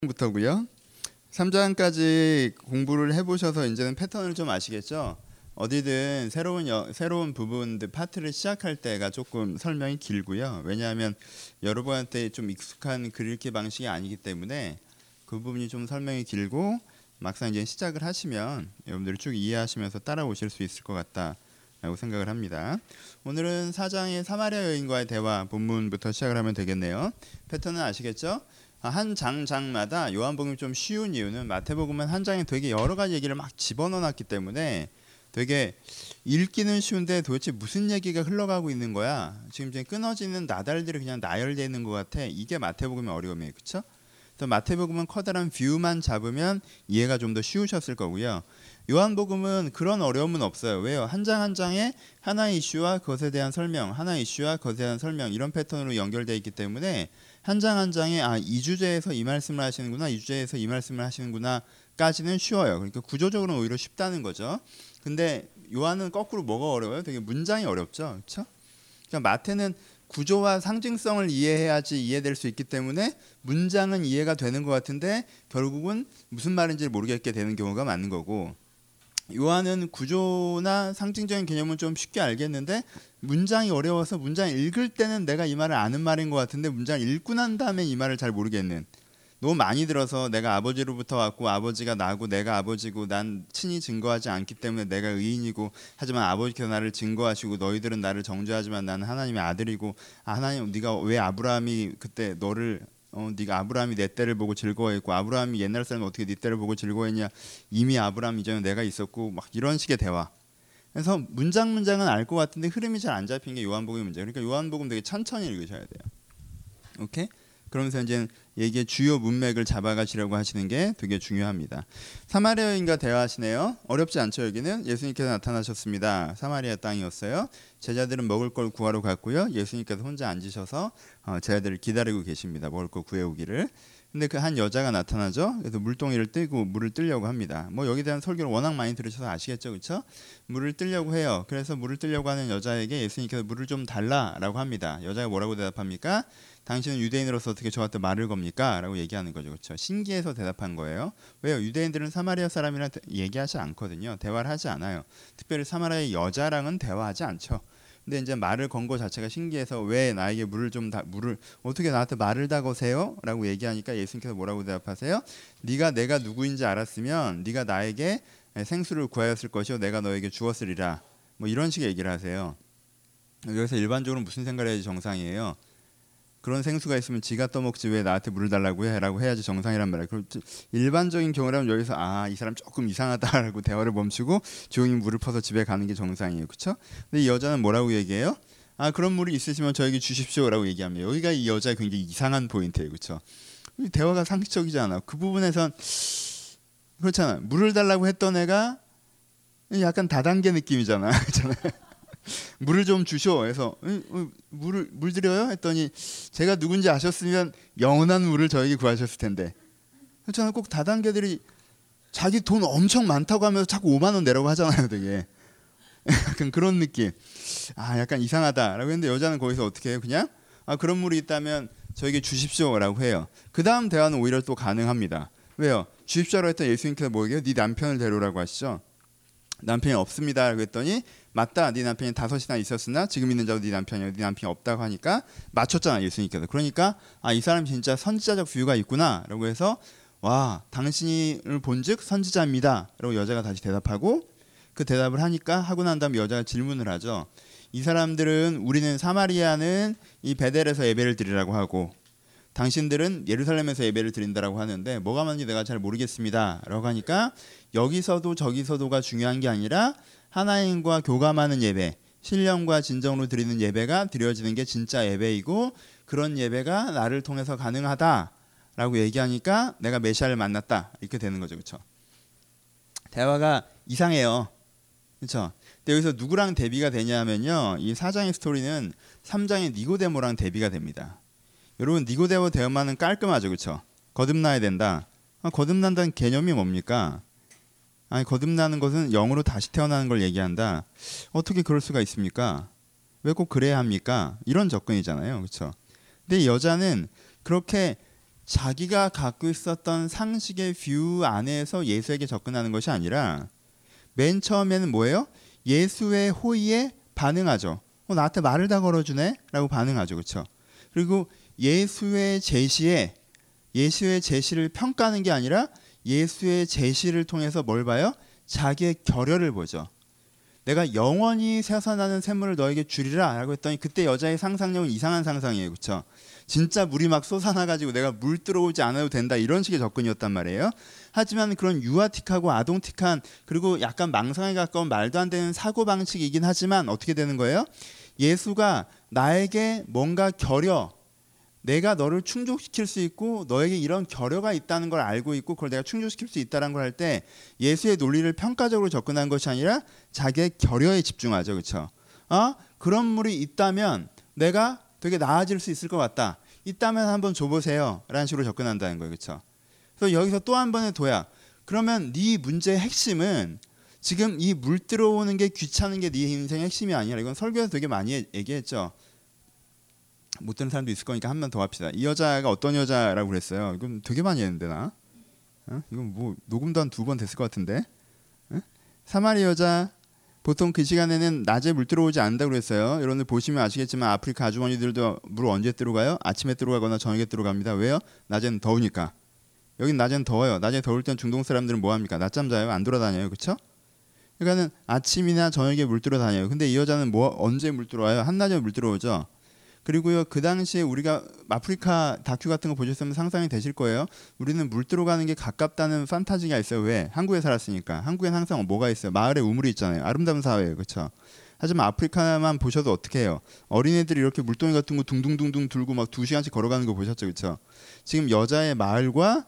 부터고요. 3장까지 공부를 해보셔서 이제는 패턴을 좀 아시겠죠? 어디든 새로운 부분들 파트를 시작할 때가 조금 설명이 길고요. 왜냐하면 여러분한테 좀 익숙한 글읽기 방식이 아니기 때문에 그 부분이 좀 설명이 길고 막상 이제 시작을 하시면 여러분들이 쭉 이해하시면서 따라오실 수 있을 것 같다라고 생각을 합니다. 오늘은 4장의 사마리아 여인과의 대화 본문부터 시작을 하면 되겠네요. 패턴은 아시겠죠? 한 장마다 요한복음이 좀 쉬운 이유는 마태복음은 한 장에 되게 여러 가지 얘기를 막 집어넣어놨기 때문에 되게 읽기는 쉬운데 도대체 무슨 얘기가 흘러가고 있는 거야? 지금 이제 끊어지는 나달들이 그냥 나열되어 있는 것 같아. 이게 마태복음의 어려움이에요, 그렇죠? 또 마태복음은 커다란 뷰만 잡으면 이해가 좀 더 쉬우셨을 거고요. 요한복음은 그런 어려움은 없어요. 왜요? 한 장 한 장에 하나의 이슈와 그것에 대한 설명, 하나의 이슈와 그것에 대한 설명 이런 패턴으로 연결되어 있기 때문에 한 장 한 장에 이 주제에서 이 말씀을 하시는구나, 이 주제에서 이 말씀을 하시는구나까지는 쉬워요. 그러니까 구조적으로는 오히려 쉽다는 거죠. 근데 요한은 거꾸로 뭐가 어려워요? 되게 문장이 어렵죠, 그렇죠? 그러니까 마태는 구조와 상징성을 이해해야지 이해될 수 있기 때문에 문장은 이해가 되는 것 같은데 결국은 무슨 말인지 모르겠게 되는 경우가 많은 거고, 요한은 구조나 상징적인 개념은 좀 쉽게 알겠는데 문장이 어려워서 문장 읽을 때는 내가 이 말을 아는 말인 것 같은데 문장 읽고 난 다음에 이 말을 잘 모르겠는, 너무 많이 들어서 내가 아버지로부터 왔고 아버지가 나고 내가 아버지고 난 친히 증거하지 않기 때문에 내가 의인이고, 하지만 아버지께서 나를 증거하시고 너희들은 나를 정죄하지만 나는 하나님의 아들이고, 하나님 네가 왜 아브라함이 그때 너를 네가 아브라함이 내 때를 보고 즐거워했고 아브라함이 옛날 사람은 어떻게 네 때를 보고 즐거워했냐, 이미 아브라함 이전에 내가 있었고, 막 이런 식의 대화. 그래서 문장은 알 것 같은데 흐름이 잘 안 잡힌 게 요한복음의 문제. 그러니까 요한복음 되게 천천히 읽으셔야 돼요. 오케이? 그러면서 이제 얘기의 주요 문맥을 잡아가시려고 하시는 게 되게 중요합니다. 사마리아 여인과 대화하시네요. 어렵지 않죠. 여기는 예수님께서 나타나셨습니다. 사마리아 땅이었어요. 제자들은 먹을 걸 구하러 갔고요. 예수님께서 혼자 앉으셔서 제자들을 기다리고 계십니다. 먹을 걸 구해오기를. 근데 그 한 여자가 나타나죠. 그래서 물동이를 뜨고 물을 뜨려고 합니다. 뭐 여기에 대한 설교를 워낙 많이 들으셔서 아시겠죠, 그렇죠? 물을 뜨려고 해요. 그래서 물을 뜨려고 하는 여자에게 예수님께서 물을 좀 달라라고 합니다. 여자가 뭐라고 대답합니까? 당신은 유대인으로서 어떻게 저한테 말을 겁니까? 라고 얘기하는 거죠, 그렇죠? 신기해서 대답한 거예요. 왜요? 유대인들은 사마리아 사람이랑 얘기하지 않거든요. 대화를 하지 않아요. 특별히 사마리아의 여자랑은 대화하지 않죠. 근데 이제 말을 건 거 자체가 신기해서 왜 나에게 물을 어떻게 나한테 말을 다 거세요? 라고 얘기하니까 예수님께서 뭐라고 대답하세요? 네가 내가 누구인지 알았으면 네가 나에게 생수를 구하였을 것이요 내가 너에게 주었으리라. 뭐 이런 식의 얘기를 하세요. 여기서 일반적으로 무슨 생각을 해야지 정상이에요? 그런 생수가 있으면 지가 떠먹지 왜 나한테 물을 달라고 해라고 해야지 정상이란 말이에요. 그럼 일반적인 경우라면 여기서 이 사람 조금 이상하다라고 대화를 멈추고 조용히 물을 퍼서 집에 가는 게 정상이에요, 그렇죠? 근데 이 여자는 뭐라고 얘기해요? 그런 물이 있으시면 저에게 주십시오라고 얘기합니다. 여기가 이 여자의 굉장히 이상한 포인트예요, 그렇죠? 대화가 상식적이지 않아. 그 부분에선 그렇잖아. 물을 달라고 했던 애가 약간 다단계 느낌이잖아, 그렇잖아요. 물을 좀 주쇼 해서 물 드려요? 했더니 제가 누군지 아셨으면 영원한 물을 저에게 구하셨을 텐데. 그렇잖아요. 꼭 다단계들이 자기 돈 엄청 많다고 하면서 자꾸 5만 원 내라고 하잖아요, 되게. 약간 그런 느낌. 약간 이상하다라고 했는데 여자는 거기서 어떻게 해요? 그냥 그런 물이 있다면 저에게 주십시오라고 해요. 그 다음 대화는 오히려 또 가능합니다. 왜요? 주십시오라고 했더니 예수님께서 뭐예요? 네 남편을 데려오라고 하시죠. 남편이 없습니다 라고 했더니 맞다, 네 남편이 5이나 있었으나 지금 있는 자도 네 남편이야. 네 남편이 없다고 하니까 맞췄잖아, 예수님께서. 그러니까 이 사람 진짜 선지자적 뷰가 있구나 라고 해서 와, 당신을 본즉 선지자입니다 라고 여자가 다시 대답하고, 그 대답을 하고 난 다음에 여자가 질문을 하죠. 이 사람들은 우리는 사마리아는 이 베델에서 예배를 드리라고 하고 당신들은 예루살렘에서 예배를 드린다라고 하는데 뭐가 맞는지 내가 잘 모르겠습니다 라고 하니까, 여기서도 저기서도가 중요한 게 아니라 하나님과 교감하는 예배, 신령과 진정으로 드리는 예배가 드려지는 게 진짜 예배이고, 그런 예배가 나를 통해서 가능하다라고 얘기하니까 내가 메시아를 만났다 이렇게 되는 거죠, 그렇죠? 대화가 이상해요, 그렇죠? 근데 여기서 누구랑 대비가 되냐면요, 이 4장의 스토리는 3장의 니고데모랑 대비가 됩니다. 여러분, 니고데모 대화만은 깔끔하죠, 그렇죠? 거듭나야 된다. 거듭난다는 개념이 뭡니까? 거듭나는 것은 영으로 다시 태어나는 걸 얘기한다. 어떻게 그럴 수가 있습니까? 왜 꼭 그래야 합니까? 이런 접근이잖아요, 그렇죠? 근데 이 여자는 그렇게 자기가 갖고 있었던 상식의 뷰 안에서 예수에게 접근하는 것이 아니라 맨 처음에는 뭐예요? 예수의 호의에 반응하죠. 나한테 말을 다 걸어주네? 라고 반응하죠. 그렇죠? 그리고 예수의 제시를 평가하는 게 아니라 예수의 제시를 통해서 뭘 봐요? 자기의 결여를 보죠. 내가 영원히 솟아나는 샘물을 너에게 주리라 라고 했더니 그때 여자의 상상력은 이상한 상상이에요. 그렇죠? 진짜 물이 막 솟아나가지고 내가 물 들어오지 않아도 된다 이런 식의 접근이었단 말이에요. 하지만 그런 유아틱하고 아동틱한 그리고 약간 망상에 가까운 말도 안 되는 사고방식이긴 하지만 어떻게 되는 거예요? 예수가 나에게 뭔가 내가 너를 충족시킬 수 있고 너에게 이런 결여가 있다는 걸 알고 있고 그걸 내가 충족시킬 수 있다는 걸 할 때 예수의 논리를 평가적으로 접근한 것이 아니라 자기의 결여에 집중하죠. 그렇죠? 그런 물이 있다면 내가 되게 나아질 수 있을 것 같다. 있다면 한번 줘보세요. 라는 식으로 접근한다는 거예요. 그렇죠? 그래서 여기서 또 한 번의 도약. 그러면 네 문제의 핵심은 지금 이 물 들어오는 게 귀찮은 게 네 인생의 핵심이 아니라 이건 설교에서 되게 많이 얘기했죠. 못 듣는 사람도 있을 거니까 한 번 더 합시다. 이 여자가 어떤 여자라고 그랬어요. 이건 되게 많이 했는데 나. 이건 뭐 녹음도 한 2번 됐을 것 같은데. 사마리 여자 보통 그 시간에는 낮에 물 들어오지 않는다고 그랬어요. 여러분들 보시면 아시겠지만 아프리카 아주머니들도 물 언제 들어가요? 아침에 들어가거나 저녁에 들어갑니다. 왜요? 낮에는 더우니까. 여긴 낮에는 더워요. 낮에 더울 땐 중동 사람들은 뭐 합니까? 낮잠 자요. 안 돌아다녀요. 그렇죠? 그러니까는 아침이나 저녁에 물 들어다녀요. 근데 이 여자는 언제 물 들어와요? 한낮에 물 들어오죠. 그리고요 그 당시에 우리가 아프리카 다큐 같은 거 보셨으면 상상이 되실 거예요. 우리는 물 들어가는 게 가깝다는 판타지가 있어요. 왜? 한국에 살았으니까. 한국엔 항상 뭐가 있어요? 마을에 우물이 있잖아요. 아름다운 사회예요. 그렇죠? 하지만 아프리카만 보셔도 어떻게 해요? 어린애들이 이렇게 물동이 같은 거 둥둥둥둥 들고 막 2시간씩 걸어가는 거 보셨죠? 그렇죠? 지금 여자의 마을과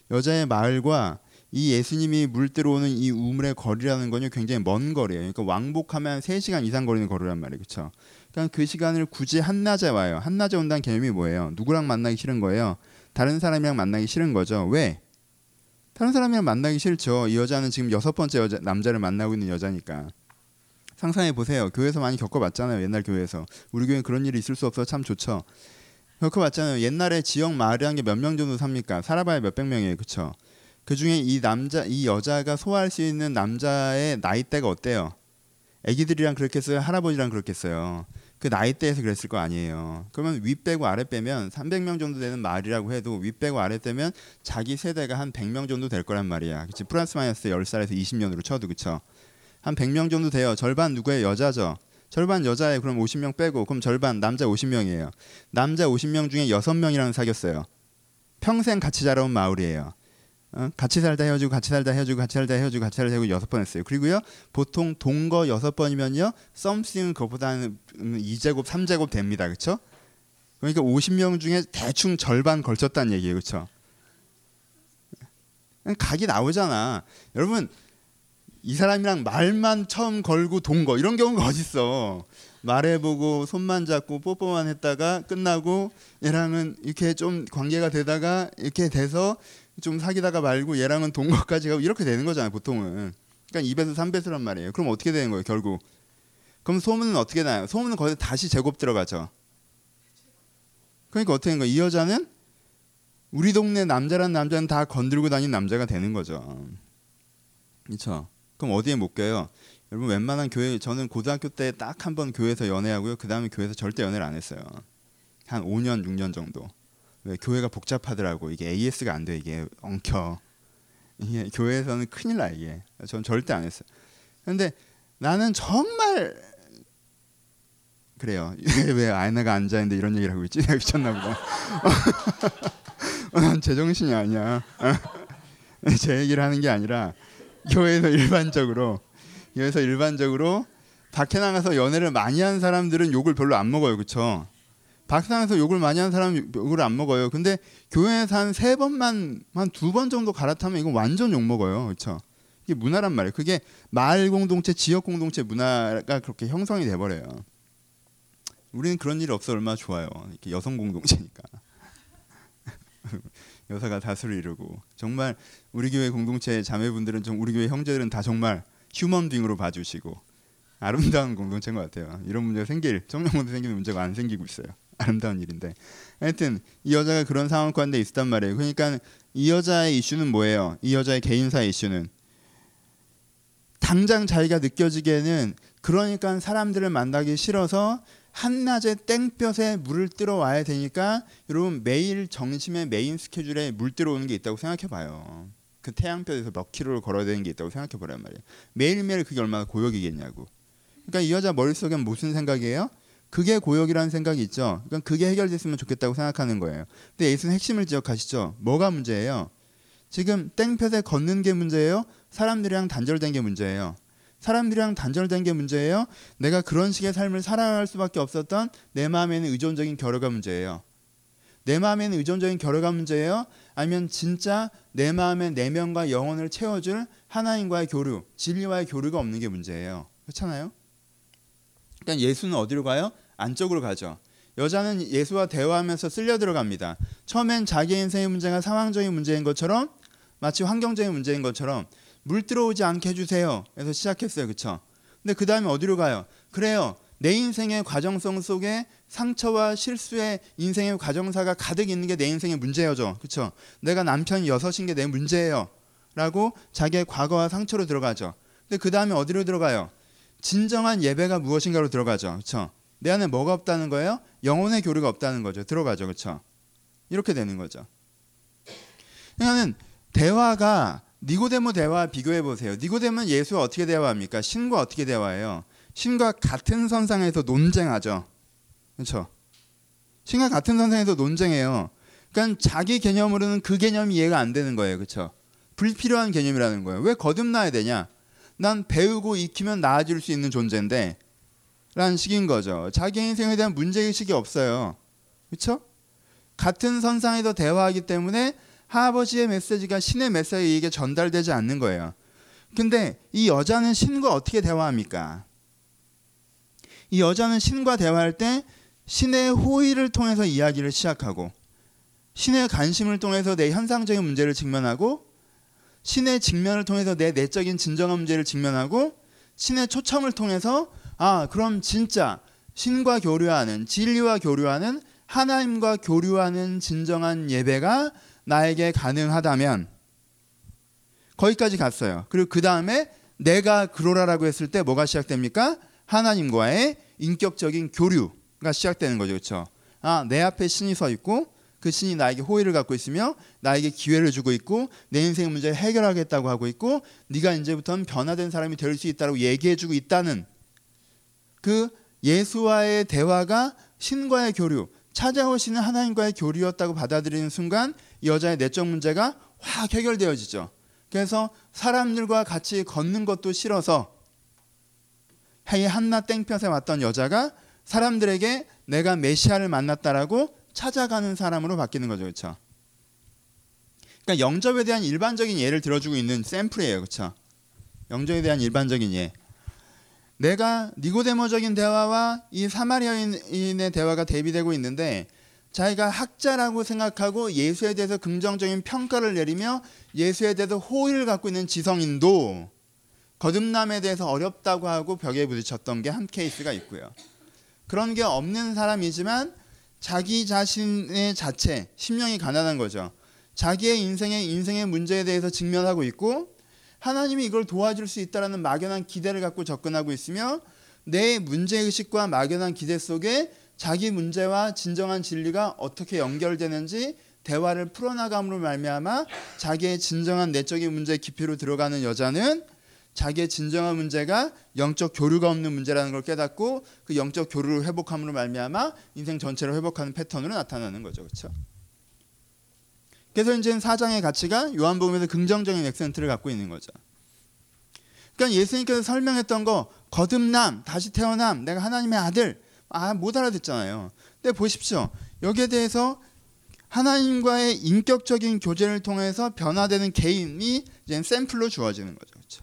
이 예수님이 물 들어오는 이 우물의 거리라는 건요 굉장히 먼 거리예요. 그러니까 왕복하면 3시간 이상 거리는 거리란 말이에요. 그렇죠? 그러니까 그 시간을 굳이 한낮에 와요. 한낮에 온다는 개념이 뭐예요? 누구랑 만나기 싫은 거예요? 다른 사람이랑 만나기 싫은 거죠. 왜? 다른 사람이랑 만나기 싫죠. 이 여자는 지금 6번째 남자를 만나고 있는 여자니까. 상상해 보세요. 교회에서 많이 겪어봤잖아요. 옛날 교회에서. 우리 교회는 그런 일이 있을 수 없어서 참 좋죠. 겪어봤잖아요. 옛날에 지역 마을이라는 게 몇 명 정도 삽니까? 살아봐야 몇백 명이에요. 그렇죠? 그중에 이 여자가 소화할 수 있는 남자의 나이대가 어때요? 애기들이랑 그렇겠어요? 할아버지랑 그렇겠어요? 그 나이대에서 그랬을 거 아니에요. 그러면 윗 빼고 아래 빼면 300명 정도 되는 마을이라고 해도 윗 빼고 아래 빼면 자기 세대가 한 100명 정도 될 거란 말이야. 그치? 플러스 마이너스 10살에서 20년으로 쳐도 그쵸? 한 100명 정도 돼요. 절반 누구예요? 여자죠. 절반 여자예요. 그럼 50명 빼고 그럼 절반 남자 50명이에요. 남자 50명 중에 6명이랑 사귀었어요. 평생 같이 자라온 마을이에요. 같이 살다 헤어지고 같이 살다 헤어지고 같이 살다 헤어지고 같이 살다 헤어지고 6번 했어요. 그리고요 보통 동거 6번이면요 썸씽은 그것보다는 2제곱 3제곱 됩니다. 그렇죠? 그러니까 50명 중에 대충 절반 걸쳤다는 얘기예요. 그렇죠? 각이 나오잖아. 여러분 이 사람이랑 말만 처음 걸고 동거 이런 경우가 어딨어. 말해보고 손만 잡고 뽀뽀만 했다가 끝나고 얘랑은 이렇게 좀 관계가 되다가 이렇게 돼서 좀 사귀다가 말고 얘랑은 동거까지 가고 이렇게 되는 거잖아요. 보통은. 그러니까 2배수 3배수란 말이에요. 그럼 어떻게 되는 거예요? 결국. 그럼 소문은 어떻게 나요? 소문은 거기서 다시 제곱 들어가죠. 그러니까 어떻게 되는 거예요? 이 여자는 우리 동네 남자란 남자는 다 건들고 다니는 남자가 되는 거죠. 그렇죠? 그럼 어디에 못 껴요? 여러분 웬만한 교회 저는 고등학교 때 딱 한 번 교회에서 연애하고요. 그 다음에 교회에서 절대 연애를 안 했어요. 한 5년 6년 정도. 왜 교회가 복잡하더라고. 이게 AS가 안 돼. 이게 엉켜. 이게 교회에서는 큰일 나 이게. 전 절대 안 했어요. 그런데 나는 정말 그래요. 왜 아내가 앉아 있는데 이런 얘기를 하고 있지? 내가 미쳤나 보다. 난 제정신이 아니야. 제 얘기를 하는 게 아니라 교회에서 일반적으로 밖에 나가서 연애를 많이 한 사람들은 욕을 별로 안 먹어요. 그렇죠? 밖에 나가서 욕을 많이 한 사람은 욕을 안 먹어요. 근데 교회에서 한 3번만 한 2번 정도 갈아타면 이건 완전 욕 먹어요. 그렇죠? 이게 문화란 말이에요. 그게 마을 공동체, 지역 공동체 문화가 그렇게 형성이 돼 버려요. 우리는 그런 일이 없어 얼마나 좋아요. 이렇게 여성 공동체니까. 여사가 다수를 이루고 정말 우리 교회 공동체 자매분들은 좀 우리 교회 형제들은 다 정말 휴먼 빙으로 봐주시고 아름다운 공동체인 것 같아요. 이런 문제가 정령 문제 생기는 문제가 안 생기고 있어요. 아름다운 일인데. 하여튼 이 여자가 그런 상황 가운데 있었단 말이에요. 그러니까 이 여자의 이슈는 뭐예요? 이 여자의 개인사의 이슈는 당장 자기가 느껴지기에는 그러니까 사람들을 만나기 싫어서 한낮에 땡볕에 물을 뜨러 와야 되니까 여러분 매일 정심의 메인 스케줄에 물 뜨러 오는 게 있다고 생각해 봐요. 그 태양볕에서 몇 킬로를 걸어야 되는 게 있다고 생각해 보란 말이에요. 매일매일 그게 얼마나 고역이겠냐고. 그러니까 이 여자 머릿속엔 무슨 생각이에요? 그게 고역이라는 생각이 있죠. 그러니까 그게 해결됐으면 좋겠다고 생각하는 거예요. 근데 예수는 핵심을 지적하시죠. 뭐가 문제예요? 지금 땡볕에 걷는 게 문제예요? 사람들이랑 단절된 게 문제예요? 사람들이랑 단절된 게 문제예요? 내가 그런 식의 삶을 살아갈 수밖에 없었던 내 마음에는 의존적인 결여가 문제예요? 내 마음에는 의존적인 결여가 문제예요? 아니면 진짜 내 마음의 내면과 영혼을 채워줄 하나님과의 교류, 진리와의 교류가 없는 게 문제예요. 그렇잖아요? 그러니까 예수는 어디로 가요? 안쪽으로 가죠. 여자는 예수와 대화하면서 쓸려 들어갑니다. 처음엔 자기 인생의 문제가 상황적인 문제인 것처럼 마치 환경적인 문제인 것처럼 물 들어오지 않게 해주세요. 그래서 시작했어요. 그렇죠? 근데 그 다음에 어디로 가요? 그래요. 내 인생의 과정성 속에 상처와 실수의 인생의 과정사가 가득 있는 게 내 인생의 문제여죠. 그렇죠? 내가 남편이 6인 게 내 문제예요. 라고 자기의 과거와 상처로 들어가죠. 근데 그 다음에 어디로 들어가요? 진정한 예배가 무엇인가로 들어가죠. 그렇죠? 내 안에 뭐가 없다는 거예요? 영혼의 교류가 없다는 거죠. 들어가죠. 그렇죠? 이렇게 되는 거죠. 그러니까 대화가 니고데모 대화와 비교해 보세요. 니고데모는 예수와 어떻게 대화합니까? 신과 어떻게 대화해요? 신과 같은 선상에서 논쟁하죠. 그렇죠? 신과 같은 선상에서 논쟁해요. 그러니까 자기 개념으로는 그 개념이 이해가 안 되는 거예요. 그렇죠? 불필요한 개념이라는 거예요. 왜 거듭나야 되냐? 난 배우고 익히면 나아질 수 있는 존재인데 라는 식인 거죠. 자기 인생에 대한 문제의식이 없어요. 그렇죠? 같은 선상에서 대화하기 때문에 할아버지의 메시지가 신의 메시지에게 전달되지 않는 거예요. 근데 이 여자는 신과 어떻게 대화합니까? 이 여자는 신과 대화할 때 신의 호의를 통해서 이야기를 시작하고 신의 관심을 통해서 내 현상적인 문제를 직면하고 신의 직면을 통해서 내 내적인 진정한 문제를 직면하고 신의 초청을 통해서 그럼 진짜 신과 교류하는 진리와 교류하는 하나님과 교류하는 진정한 예배가 나에게 가능하다면 거기까지 갔어요. 그리고 그 다음에 내가 그러라라고 했을 때 뭐가 시작됩니까? 하나님과의 인격적인 교류가 시작되는 거죠. 그렇죠? 내 앞에 신이 서 있고 그 신이 나에게 호의를 갖고 있으며 나에게 기회를 주고 있고 내 인생 문제를 해결하겠다고 하고 있고 네가 이제부터는 변화된 사람이 될 수 있다고 얘기해주고 있다는 그 예수와의 대화가 신과의 교류, 찾아오시는 하나님과의 교류였다고 받아들이는 순간 이 여자의 내적 문제가 확 해결되어지죠. 그래서 사람들과 같이 걷는 것도 싫어서 한낮 땡볕에 왔던 여자가 사람들에게 내가 메시아를 만났다라고 찾아가는 사람으로 바뀌는 거죠. 그렇죠? 그러니까 영접에 대한 일반적인 예를 들어주고 있는 샘플이에요. 그렇죠? 영접에 대한 일반적인 예. 내가 니고데모적인 대화와 이 사마리아인의 대화가 대비되고 있는데 자기가 학자라고 생각하고 예수에 대해서 긍정적인 평가를 내리며 예수에 대해서 호의를 갖고 있는 지성인도 거듭남에 대해서 어렵다고 하고 벽에 부딪혔던 게 한 케이스가 있고요. 그런 게 없는 사람이지만 자기 자신의 자체, 심령이 가난한 거죠. 자기의 인생의 문제에 대해서 직면하고 있고 하나님이 이걸 도와줄 수 있다라는 막연한 기대를 갖고 접근하고 있으며 내 문제의식과 막연한 기대 속에 자기 문제와 진정한 진리가 어떻게 연결되는지 대화를 풀어나감으로 말미암아 자기의 진정한 내적인 문제의 깊이로 들어가는 여자는 자기의 진정한 문제가 영적 교류가 없는 문제라는 걸 깨닫고 그 영적 교류를 회복함으로 말미암아 인생 전체를 회복하는 패턴으로 나타나는 거죠. 그렇죠? 그래서 이제 사장의 가치가 요한복음에서 긍정적인 액센트를 갖고 있는 거죠. 그러니까 예수님께서 설명했던 거 거듭남, 다시 태어남, 내가 하나님의 아들 못 알아듣잖아요. 근데 보십시오. 여기에 대해서 하나님과의 인격적인 교제를 통해서 변화되는 개인이 이제 샘플로 주어지는 거죠. 그렇죠?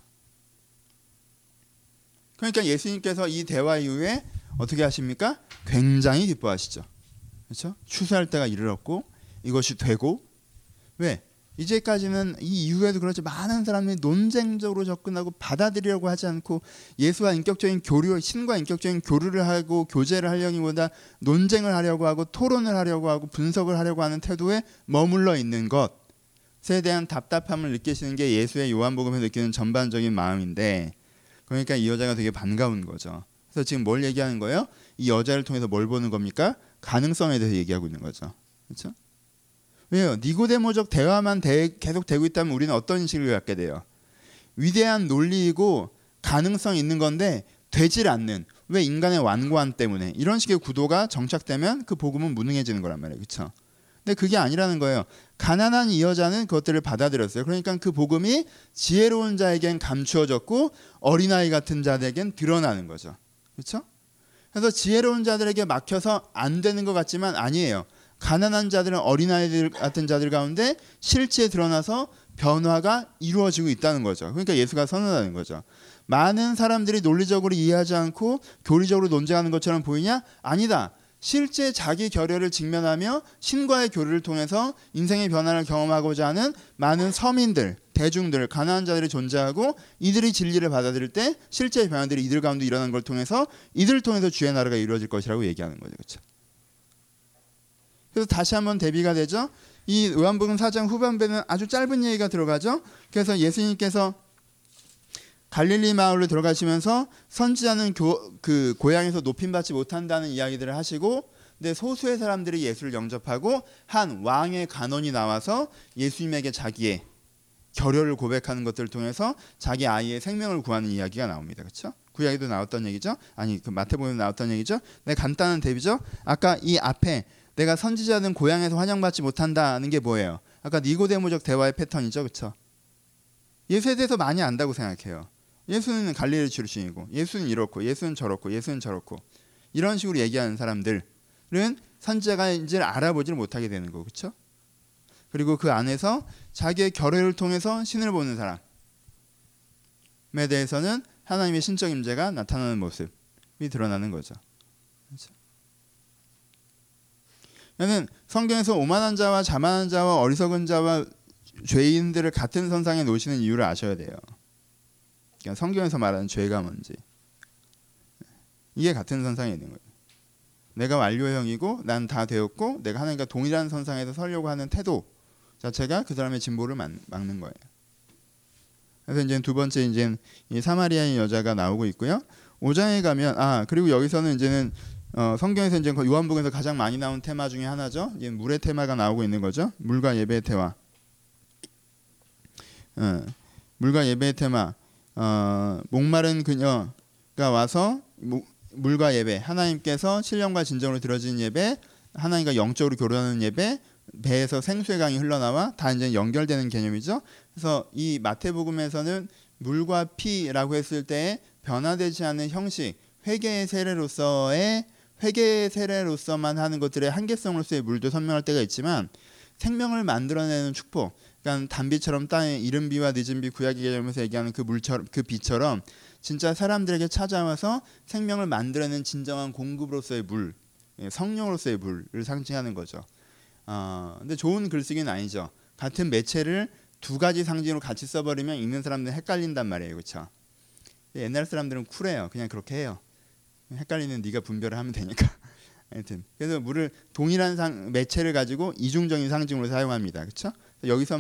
그러니까 예수님께서 이 대화 이후에 어떻게 하십니까? 굉장히 기뻐하시죠. 그렇죠? 추수할 때가 이르렀고 이것이 되고 왜? 이제까지는 이 이후에도 그렇지 많은 사람들이 논쟁적으로 접근하고 받아들이려고 하지 않고 예수와 인격적인 교류, 신과 인격적인 교류를 하고 교제를 하려기보다 논쟁을 하려고 하고 토론을 하려고 하고 분석을 하려고 하는 태도에 머물러 있는 것에 대한 답답함을 느끼시는 게 예수의 요한복음에서 느끼는 전반적인 마음인데, 그러니까 이 여자가 되게 반가운 거죠. 그래서 지금 뭘 얘기하는 거예요? 이 여자를 통해서 뭘 보는 겁니까? 가능성에 대해서 얘기하고 있는 거죠. 그렇죠? 왜요? 니고데모적 대화만 계속 되고 있다면 우리는 어떤 인식을 갖게 돼요? 위대한 논리이고 가능성 있는 건데 되질 않는, 왜? 인간의 완고함 때문에. 이런 식의 구도가 정착되면 그 복음은 무능해지는 거란 말이에요. 그렇죠? 근데 그게 아니라는 거예요. 가난한 이 여자는 그것들을 받아들였어요. 그러니까 그 복음이 지혜로운 자에겐 감추어졌고 어린아이 같은 자들에겐 드러나는 거죠. 그렇죠? 그래서 지혜로운 자들에게 막혀서 안 되는 것 같지만 아니에요. 가난한 자들은 어린아이들 같은 자들 가운데 실체에 드러나서 변화가 이루어지고 있다는 거죠. 그러니까 예수가 선언하는 거죠. 많은 사람들이 논리적으로 이해하지 않고 교리적으로 논쟁하는 것처럼 보이냐? 아니다. 실제 자기 결여를 직면하며 신과의 교류를 통해서 인생의 변화를 경험하고자 하는 많은 서민들, 대중들, 가난한 자들이 존재하고 이들이 진리를 받아들일 때 실제 변화들이 이들 가운데 일어난 걸 통해서 이들을 통해서 주의 나라가 이루어질 것이라고 얘기하는 거죠. 그렇죠? 그래서 다시 한번 대비가 되죠. 이 요한복음 4장 후반부에는 아주 짧은 얘기가 들어가죠. 그래서 예수님께서 갈릴리 마을로 들어가시면서 선지자는 그 고향에서 높임받지 못한다는 이야기들을 하시고, 근데 소수의 사람들이 예수를 영접하고 한 왕의 간원이 나와서 예수님에게 자기의 결여를 고백하는 것들을 통해서 자기 아이의 생명을 구하는 이야기가 나옵니다. 그렇죠? 그 이야기도 나왔던 얘기죠. 아니, 그 마태복음에 나왔던 얘기죠. 네, 간단한 대비죠. 아까 이 앞에 내가 선지자는 고향에서 환영받지 못한다는 게 뭐예요? 아까 니고데모적 대화의 패턴이죠. 그렇죠? 예수에 대해서 많이 안다고 생각해요. 예수는 갈릴리 출신이고 예수는 이렇고 예수는 저렇고 예수는 저렇고 이런 식으로 얘기하는 사람들은 선지자가인지를 알아보지를 못하게 되는 거고, 그렇죠? 그리고 그 안에서 자기의 결여를 통해서 신을 보는 사람에 대해서는 하나님의 신적 임재가 나타나는 모습이 드러나는 거죠. 그렇죠? 저는 성경에서 오만한 자와 자만한 자와 어리석은 자와 죄인들을 같은 선상에 놓으시는 이유를 아셔야 돼요. 그러니까 성경에서 말하는 죄가 뭔지, 이게 같은 선상에 있는 거예요. 내가 완료형이고 난 다 되었고 내가 하나님과 동일한 선상에서 서려고 하는 태도 자체가 그 사람의 진보를 막는 거예요. 그래서 이제 두 번째 이제 이 사마리아인 여자가 나오고 있고요. 5장에 가면 그리고 여기서는 이제는 성경에서 이제 요한복음에서 가장 많이 나온 테마 중에 하나죠. 이제 물의 테마가 나오고 있는 거죠. 물과 예배의 테마. 물과 예배의 테마. 목마른 그녀가 와서 물과 예배, 하나님께서 신령과 진정으로 드려지는 예배, 하나님과 영적으로 교류하는 예배, 배에서 생수의 강이 흘러나와 다 이제 연결되는 개념이죠. 그래서 이 마태복음에서는 물과 피라고 했을 때 변화되지 않는 형식, 회개의 세례로서만 하는 것들의 한계성으로서의 물도 선명할 때가 있지만, 생명을 만들어내는 축복, 그러니까 단비처럼 땅에 이른 비와 늦은 비, 구약의 개념에서 얘기하는 그 물처럼, 그 비처럼 진짜 사람들에게 찾아와서 생명을 만들어내는 진정한 공급으로서의 물, 성령으로서의 물을 상징하는 거죠. 근데 좋은 글쓰기는 아니죠. 같은 매체를 두 가지 상징으로 같이 써버리면 읽는 사람들은 헷갈린단 말이에요, 그렇죠? 옛날 사람들은 쿨해요. 그냥 그렇게 해요. 헷갈리는 네가 분별을 하면 되니까. 하여튼 그래서 물을 동일한 매체를 가지고 이중적인 상징으로 사용합니다, 그렇죠? 여기서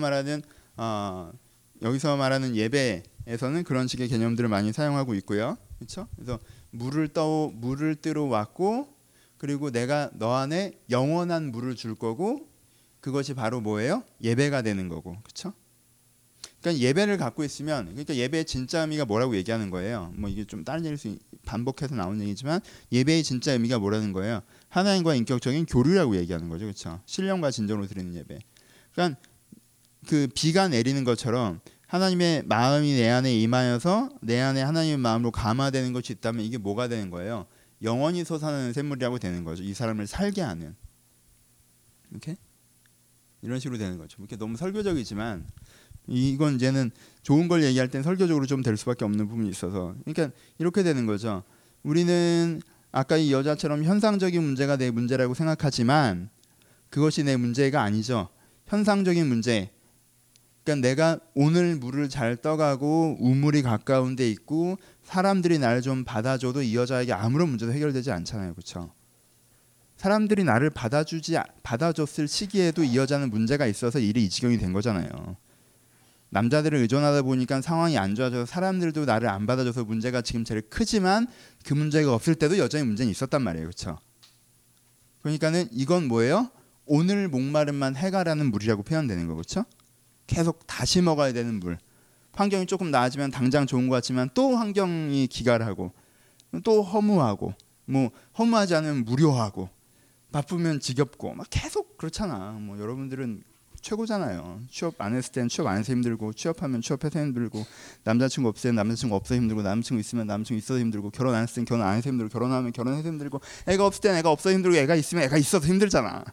말하는 예배에서는 그런 식의 개념들을 많이 사용하고 있고요, 그렇죠? 그래서 물을 뜨러 왔고, 그리고 내가 너 안에 영원한 물을 줄 거고, 그것이 바로 뭐예요? 예배가 되는 거고, 그렇죠? 그러니까 예배를 갖고 있으면, 그러니까 예배의 진짜 의미가 뭐라고 얘기하는 거예요? 뭐 이게 좀 다른 얘기를 반복해서 나오는 얘기지만 예배의 진짜 의미가 뭐라는 거예요? 하나님과 인격적인 교류라고 얘기하는 거죠, 그렇죠? 신령과 진정으로 드리는 예배. 그러니까 그 비가 내리는 것처럼 하나님의 마음이 내 안에 임하여서 내 안에 하나님의 마음으로 감화되는 것이 있다면 이게 뭐가 되는 거예요? 영원히 솟아나는 샘물이라고 되는 거죠. 이 사람을 살게 하는. 이렇게 이런 식으로 되는 거죠. 이렇게 너무 설교적이지만 이건 이제는 좋은 걸 얘기할 땐 설교적으로 좀 될 수밖에 없는 부분이 있어서, 그러니까 이렇게 되는 거죠. 우리는 아까 이 여자처럼 현상적인 문제가 내 문제라고 생각하지만 그것이 내 문제가 아니죠. 현상적인 문제, 그러니까 내가 오늘 물을 잘 떠가고 우물이 가까운 데 있고 사람들이 나를 좀 받아줘도 이 여자에게 아무런 문제도 해결되지 않잖아요. 그렇죠? 사람들이 나를 받아줬을 시기에도 이 여자는 문제가 있어서 일이 이 지경이 된 거잖아요. 남자들을 의존하다 보니까 상황이 안 좋아져서 사람들도 나를 안 받아줘서 문제가 지금 제일 크지만 그 문제가 없을 때도 여전히 문제는 있었단 말이에요. 그렇죠? 그러니까는 이건 뭐예요? 오늘 목마름만 해가라는 물이라고 표현되는 거. 그렇죠? 계속 다시 먹어야 되는 물. 환경이 조금 나아지면 당장 좋은 것 같지만 또 환경이 기갈하고 또 허무하고 뭐 허무하지 않으면 무료하고 바쁘면 지겹고 막 계속 그렇잖아. 뭐 여러분들은 최고잖아요. 취업 안 했을 때는 취업 안 해서 힘들고 취업하면 취업해서 힘들고 남자친구 없을 때는 남자친구 없어서 힘들고 남자친구 있으면 남자친구 있어서 힘들고 결혼 안 했을 때는 결혼 안 해서 힘들고 결혼하면 결혼해서 힘들고 애가 없을 때는 애가 없어서 힘들고 애가 있으면 애가 있어서 힘들잖아.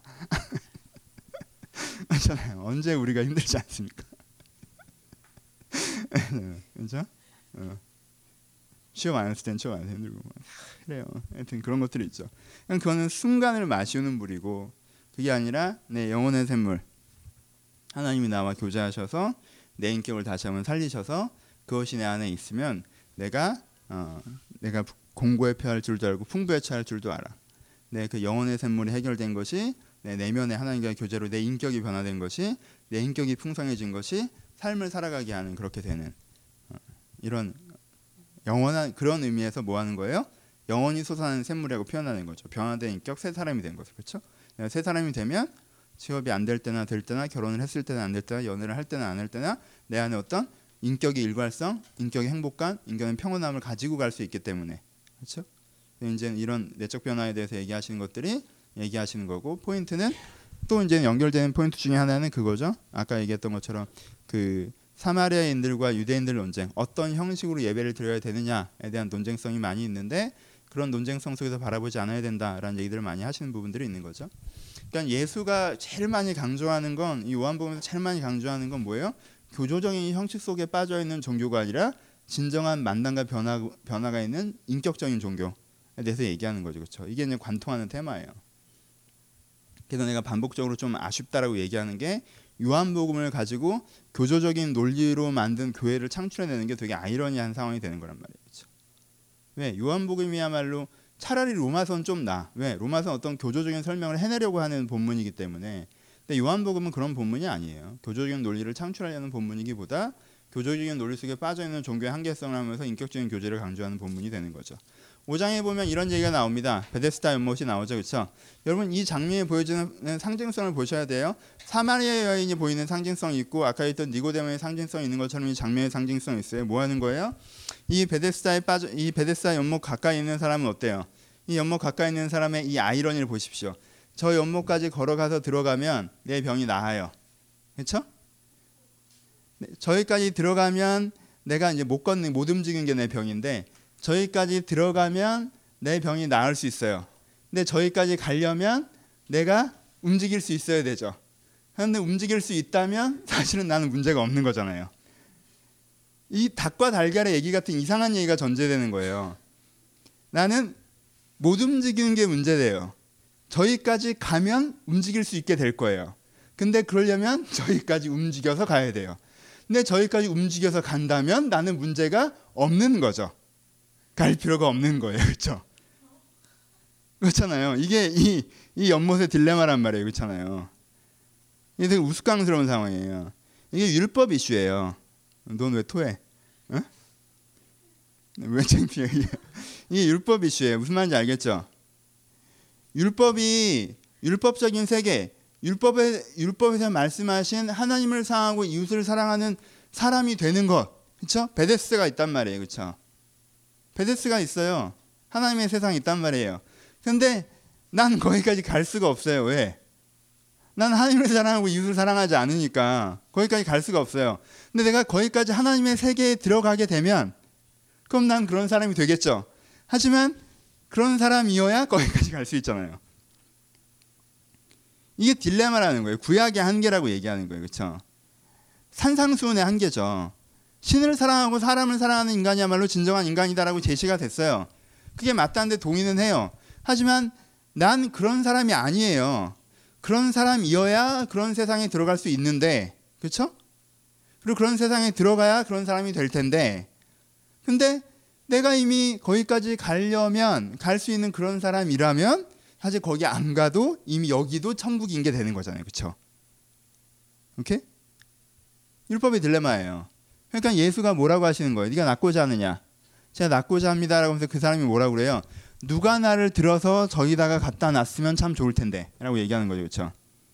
맞잖아요. 언제 우리가 힘들지 않습니까? 그렇죠? 취업 안 했을 땐 취업 안 해서 힘들고 그래요. 하여튼 그런 것들이 있죠. 그거는 순간을 마시우는 물이고 그게 아니라 내 영혼의 샘물. 하나님이 나와 교제하셔서 내 인격을 다시 한번 살리셔서 그것이 내 안에 있으면 내가 공고에 처할 줄도 알고 풍부에 처할 줄도 알아. 내 그 영혼의 샘물이 해결된 것이 내 내면의 하나님과의 교제로 내 인격이 변화된 것이 내 인격이 풍성해진 것이 삶을 살아가게 하는 그렇게 되는 이런 영원한 그런 의미에서 뭐 하는 거예요? 영원히 솟아나는 샘물이라고 표현하는 거죠. 변화된 인격 새 사람이 된 거죠. 그렇죠? 새 사람이 되면 취업이 안 될 때나 될 때나 결혼을 했을 때나 안 될 때나 연애를 할 때나 안 할 때나 내 안에 어떤 인격의 일관성, 인격의 행복감, 인격의 평온함을 가지고 갈 수 있기 때문에 그렇죠? 이제 이런 내적 변화에 대해서 얘기하시는 것들이 얘기하시는 거고 포인트는 또 이제 연결되는 포인트 중에 하나는 그거죠. 아까 얘기했던 것처럼 그 사마리아인들과 유대인들 논쟁 어떤 형식으로 예배를 드려야 되느냐에 대한 논쟁성이 많이 있는데 그런 논쟁성 속에서 바라보지 않아야 된다라는 얘기들을 많이 하시는 부분들이 있는 거죠. 그러니까 예수가 제일 많이 강조하는 건 이 요한복음에서 제일 많이 강조하는 건 뭐예요? 교조적인 형식 속에 빠져 있는 종교가 아니라 진정한 만남과 변화가 있는 인격적인 종교에 대해서 얘기하는 거죠. 그렇죠? 이게 이제 관통하는 테마예요. 그래서 내가 반복적으로 좀 아쉽다라고 얘기하는 게 요한복음을 가지고 교조적인 논리로 만든 교회를 창출해내는 게 되게 아이러니한 상황이 되는 거란 말이에요. 그렇죠? 왜? 요한복음이야말로 차라리 로마서는 좀 나. 왜? 로마서는 어떤 교조적인 설명을 해내려고 하는 본문이기 때문에. 근데 요한복음은 그런 본문이 아니에요. 교조적인 논리를 창출하려는 본문이기보다 교조적인 논리 속에 빠져있는 종교의 한계성을 하면서 인격적인 교제를 강조하는 본문이 되는 거죠. 5장에 보면 이런 얘기가 나옵니다. 베데스다 연못이 나오죠. 그렇죠? 여러분 이 장면에 보여주는 상징성을 보셔야 돼요. 사마리아 여인이 보이는 상징성이 있고 아까 했던 니고데모의 상징성이 있는 것처럼 이 장면의 상징성이 있어요. 뭐 하는 거예요? 이 베데스다 연못 가까이 있는 사람은 어때요? 이 연못 가까이 있는 사람의 이 아이러니를 보십시오. 저 연못까지 걸어가서 들어가면 내 병이 나아요. 그렇죠? 저기까지 들어가면 내가 이제 못 움직이는 게 내 병인데 저기까지 들어가면 내 병이 나을 수 있어요. 근데 저기까지 가려면 내가 움직일 수 있어야 되죠. 그런데 움직일 수 있다면 사실은 나는 문제가 없는 거잖아요. 이 닭과 달걀의 얘기 같은 이상한 얘기가 전제되는 거예요. 나는 못 움직이는 게 문제돼요. 저기까지 가면 움직일 수 있게 될 거예요. 근데 그러려면 저기까지 움직여서 가야 돼요. 근데 저기까지 움직여서 간다면 나는 문제가 없는 거죠. 갈 필요가 없는 거예요. 그렇죠? 그렇잖아요. 이게 이 연못의 딜레마란 말이에요. 그렇잖아요. 이게 되게 우스꽝스러운 상황이에요. 이게 율법 이슈예요. 넌 왜 토해? 어? 왜 창피해? 이게 율법 이슈예요. 무슨 말인지 알겠죠? 율법적인 세계, 율법에서 말씀하신 하나님을 사랑하고 이웃을 사랑하는 사람이 되는 것, 그렇죠? 베데스가 있단 말이에요, 그렇죠? 베데스가 있어요. 하나님의 세상이 있단 말이에요. 그런데 난 거기까지 갈 수가 없어요. 왜? 난 하나님을 사랑하고 이웃을 사랑하지 않으니까 거기까지 갈 수가 없어요. 근데 내가 거기까지 하나님의 세계에 들어가게 되면 그럼 난 그런 사람이 되겠죠. 하지만 그런 사람이어야 거기까지 갈 수 있잖아요. 이게 딜레마라는 거예요. 구약의 한계라고 얘기하는 거예요. 그렇죠? 산상수훈의 한계죠. 신을 사랑하고 사람을 사랑하는 인간이야말로 진정한 인간이다라고 제시가 됐어요. 그게 맞다는데 동의는 해요. 하지만 난 그런 사람이 아니에요. 그런 사람이어야 그런 세상에 들어갈 수 있는데, 그렇죠? 그리고 그런 세상에 들어가야 그런 사람이 될 텐데, 근데 내가 이미 거기까지 가려면 갈 수 있는 그런 사람이라면 사실 거기 안 가도 이미 여기도 천국인 게 되는 거잖아요. 그렇죠? 오케이? 율법의 딜레마예요. 그러니까 예수가 뭐라고 하시는 거예요? 네가 낫고자 하느냐? 제가 낫고자 합니다라고 하면서 그 사람이 뭐라고 그래요? 누가 나를 들어서 저기다가 갖다 놨으면 참 좋을 텐데 라고 얘기하는 거죠. 그렇죠?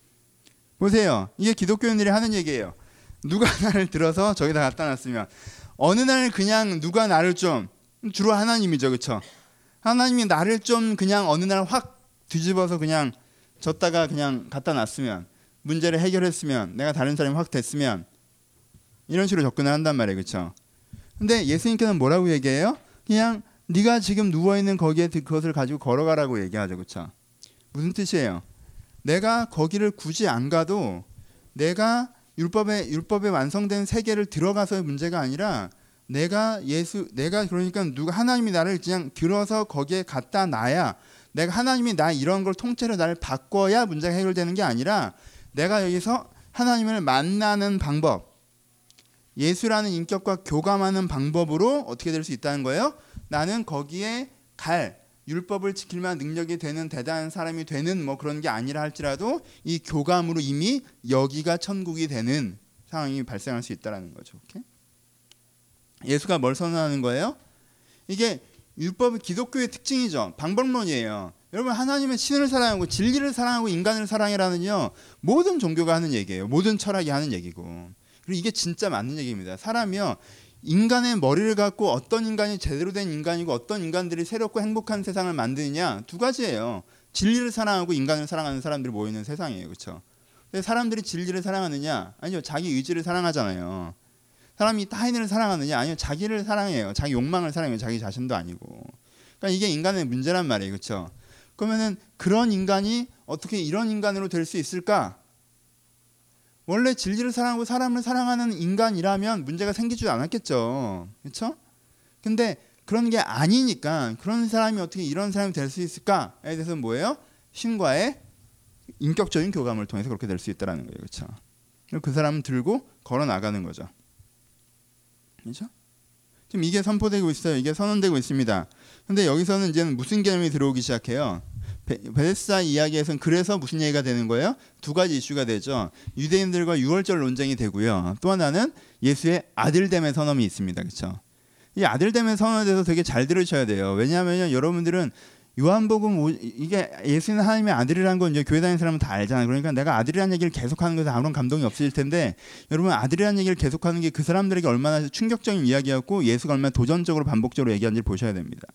보세요. 이게 기독교인들이 하는 얘기예요. 누가 나를 들어서 저기다 갖다 놨으면, 어느 날 그냥 누가 나를 좀, 주로 하나님이죠. 그렇죠? 하나님이 나를 좀 그냥 어느 날 확 뒤집어서 그냥 줬다가 그냥 갖다 놨으면, 문제를 해결했으면, 내가 다른 사람이 확 됐으면, 이런 식으로 접근을 한단 말이에요. 그렇죠? 근데 예수님께서는 뭐라고 얘기해요? 그냥 네가 지금 누워있는 거기에 그것을 가지고 걸어가라고 얘기하죠. 그렇죠? 무슨 뜻이에요? 내가 거기를 굳이 안 가도 내가 율법에 완성된 세계를 들어가서의 문제가 아니라 내가 그러니까 누가 하나님이 나를 그냥 들어서 거기에 갖다 놔야, 내가 하나님이 나 이런 걸 통째로 나를 바꿔야 문제가 해결되는 게 아니라, 내가 여기서 하나님을 만나는 방법, 예수라는 인격과 교감하는 방법으로 어떻게 될 수 있다는 거예요? 나는 거기에 갈, 율법을 지킬 만한 능력이 되는 대단한 사람이 되는 뭐 그런 게 아니라 할지라도 이 교감으로 이미 여기가 천국이 되는 상황이 발생할 수 있다는 거죠. 오케이? 예수가 뭘 선언하는 거예요? 이게 율법은 기독교의 특징이죠. 방법론이에요. 여러분, 하나님의 신을 사랑하고 진리를 사랑하고 인간을 사랑해라는요, 모든 종교가 하는 얘기예요. 모든 철학이 하는 얘기고. 그리고 이게 진짜 맞는 얘기입니다. 사람이요, 인간의 머리를 갖고 어떤 인간이 제대로 된 인간이고 어떤 인간들이 새롭고 행복한 세상을 만드느냐, 두 가지예요. 진리를 사랑하고 인간을 사랑하는 사람들이 모이는 세상이에요. 그렇죠? 근데 사람들이 진리를 사랑하느냐? 아니요, 자기 의지를 사랑하잖아요. 사람이 타인을 사랑하느냐? 아니요, 자기를 사랑해요. 자기 욕망을 사랑해요. 자기 자신도 아니고. 그러니까 이게 인간의 문제란 말이에요. 그렇죠? 그러면은 그런 인간이 어떻게 이런 인간으로 될 수 있을까? 원래 진리를 사랑하고 사람을 사랑하는 인간이라면 문제가 생기지 않았겠죠. 그렇죠? 근데 그런 게 아니니까 그런 사람이 어떻게 이런 사람이 될 수 있을까에 대해서는 뭐예요? 신과의 인격적인 교감을 통해서 그렇게 될 수 있다는 거예요. 그렇죠? 그 사람을 들고 걸어 나가는 거죠. 그렇죠? 지금 이게 선포되고 있어요. 이게 선언되고 있습니다. 근데 여기서는 이제는 무슨 개념이 들어오기 시작해요? 베데스다 이야기에서는 그래서 무슨 얘기가 되는 거예요? 두 가지 이슈가 되죠. 유대인들과 유월절 논쟁이 되고요. 또 하나는 예수의 아들됨의 선언이 있습니다. 그렇죠? 이 아들됨의 선언에 대해서 되게 잘 들으셔야 돼요. 왜냐하면 여러분들은 요한복음 이게 예수는 하나님의 아들이라는 건 이제 교회 다니는 사람은 다 알잖아요. 그러니까 내가 아들이라는 얘기를 계속하는 것에 아무런 감동이 없을 텐데, 여러분, 아들이라는 얘기를 계속하는 게 그 사람들에게 얼마나 충격적인 이야기였고 예수가 얼마나 도전적으로 반복적으로 얘기하는지를 보셔야 됩니다.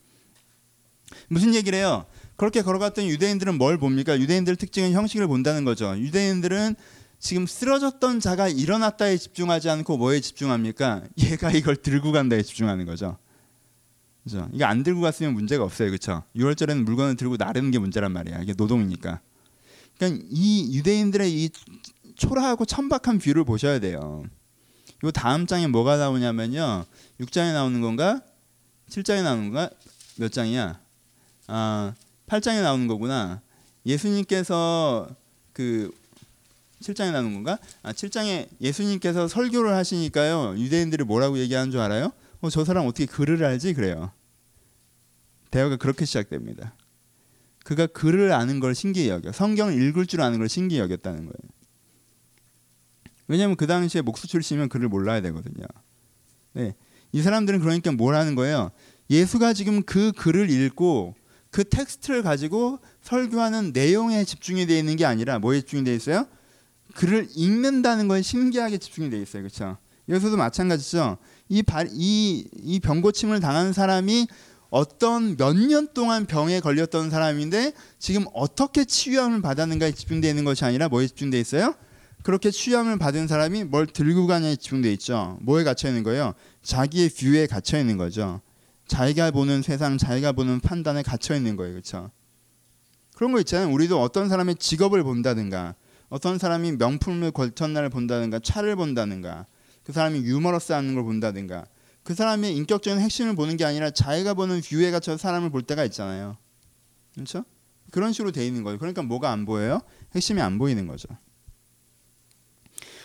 무슨 얘기를 해요? 그렇게 걸어갔던 유대인들은 뭘 봅니까? 유대인들 특징은 형식을 본다는 거죠. 유대인들은 지금 쓰러졌던 자가 일어났다에 집중하지 않고 뭐에 집중합니까? 얘가 이걸 들고 간다에 집중하는 거죠. 그죠? 이거 안 들고 갔으면 문제가 없어요. 그렇죠? 6월절에는 물건을 들고 나르는 게 문제란 말이야. 이게 노동이니까. 그러니까 이 유대인들의 이 초라하고 천박한 뷰를 보셔야 돼요. 이 다음 장에 뭐가 나오냐면요. 6장에 나오는 건가? 7장에 나오는 건가? 몇 장이야? 8장에 나오는 거구나. 예수님께서 그 7장에 나오는 건가? 7장에 예수님께서 설교를 하시니까요. 유대인들이 뭐라고 얘기하는 줄 알아요? 저 사람 어떻게 글을 알지? 그래요. 대화가 그렇게 시작됩니다. 그가 글을 아는 걸 신기히 여겨. 성경을 읽을 줄 아는 걸 신기히 여겼다는 거예요. 왜냐하면 그 당시에 목수 출신이면 글을 몰라야 되거든요. 네. 이 사람들은 그러니까 뭘 하는 거예요? 예수가 지금 그 글을 읽고 그 텍스트를 가지고 설교하는 내용에 집중이 되어 있는 게 아니라 뭐에 집중이 되어 있어요? 글을 읽는다는 거에 신기하게 집중이 되어 있어요. 그렇죠? 여기서도 마찬가지죠. 이 병고침을 당한 사람이 어떤 몇 년 동안 병에 걸렸던 사람인데 지금 어떻게 치유함을 받았는가에 집중되어 있는 것이 아니라 뭐에 집중되어 있어요? 그렇게 치유함을 받은 사람이 뭘 들고 가냐에 집중되어 있죠. 뭐에 갇혀 있는 거예요? 자기의 뷰에 갇혀 있는 거죠. 자기가 보는 세상, 자기가 보는 판단에 갇혀 있는 거예요. 그렇죠? 그런 거 있잖아요. 우리도 어떤 사람의 직업을 본다든가, 어떤 사람이 명품을 걸쳤날을 본다든가, 차를 본다든가, 그 사람이 유머러스한 걸 본다든가, 그 사람의 인격적인 핵심을 보는 게 아니라 자기가 보는 뷰에 갇혀서 사람을 볼 때가 있잖아요. 그렇죠? 그런 식으로 돼 있는 거예요. 그러니까 뭐가 안 보여요? 핵심이 안 보이는 거죠.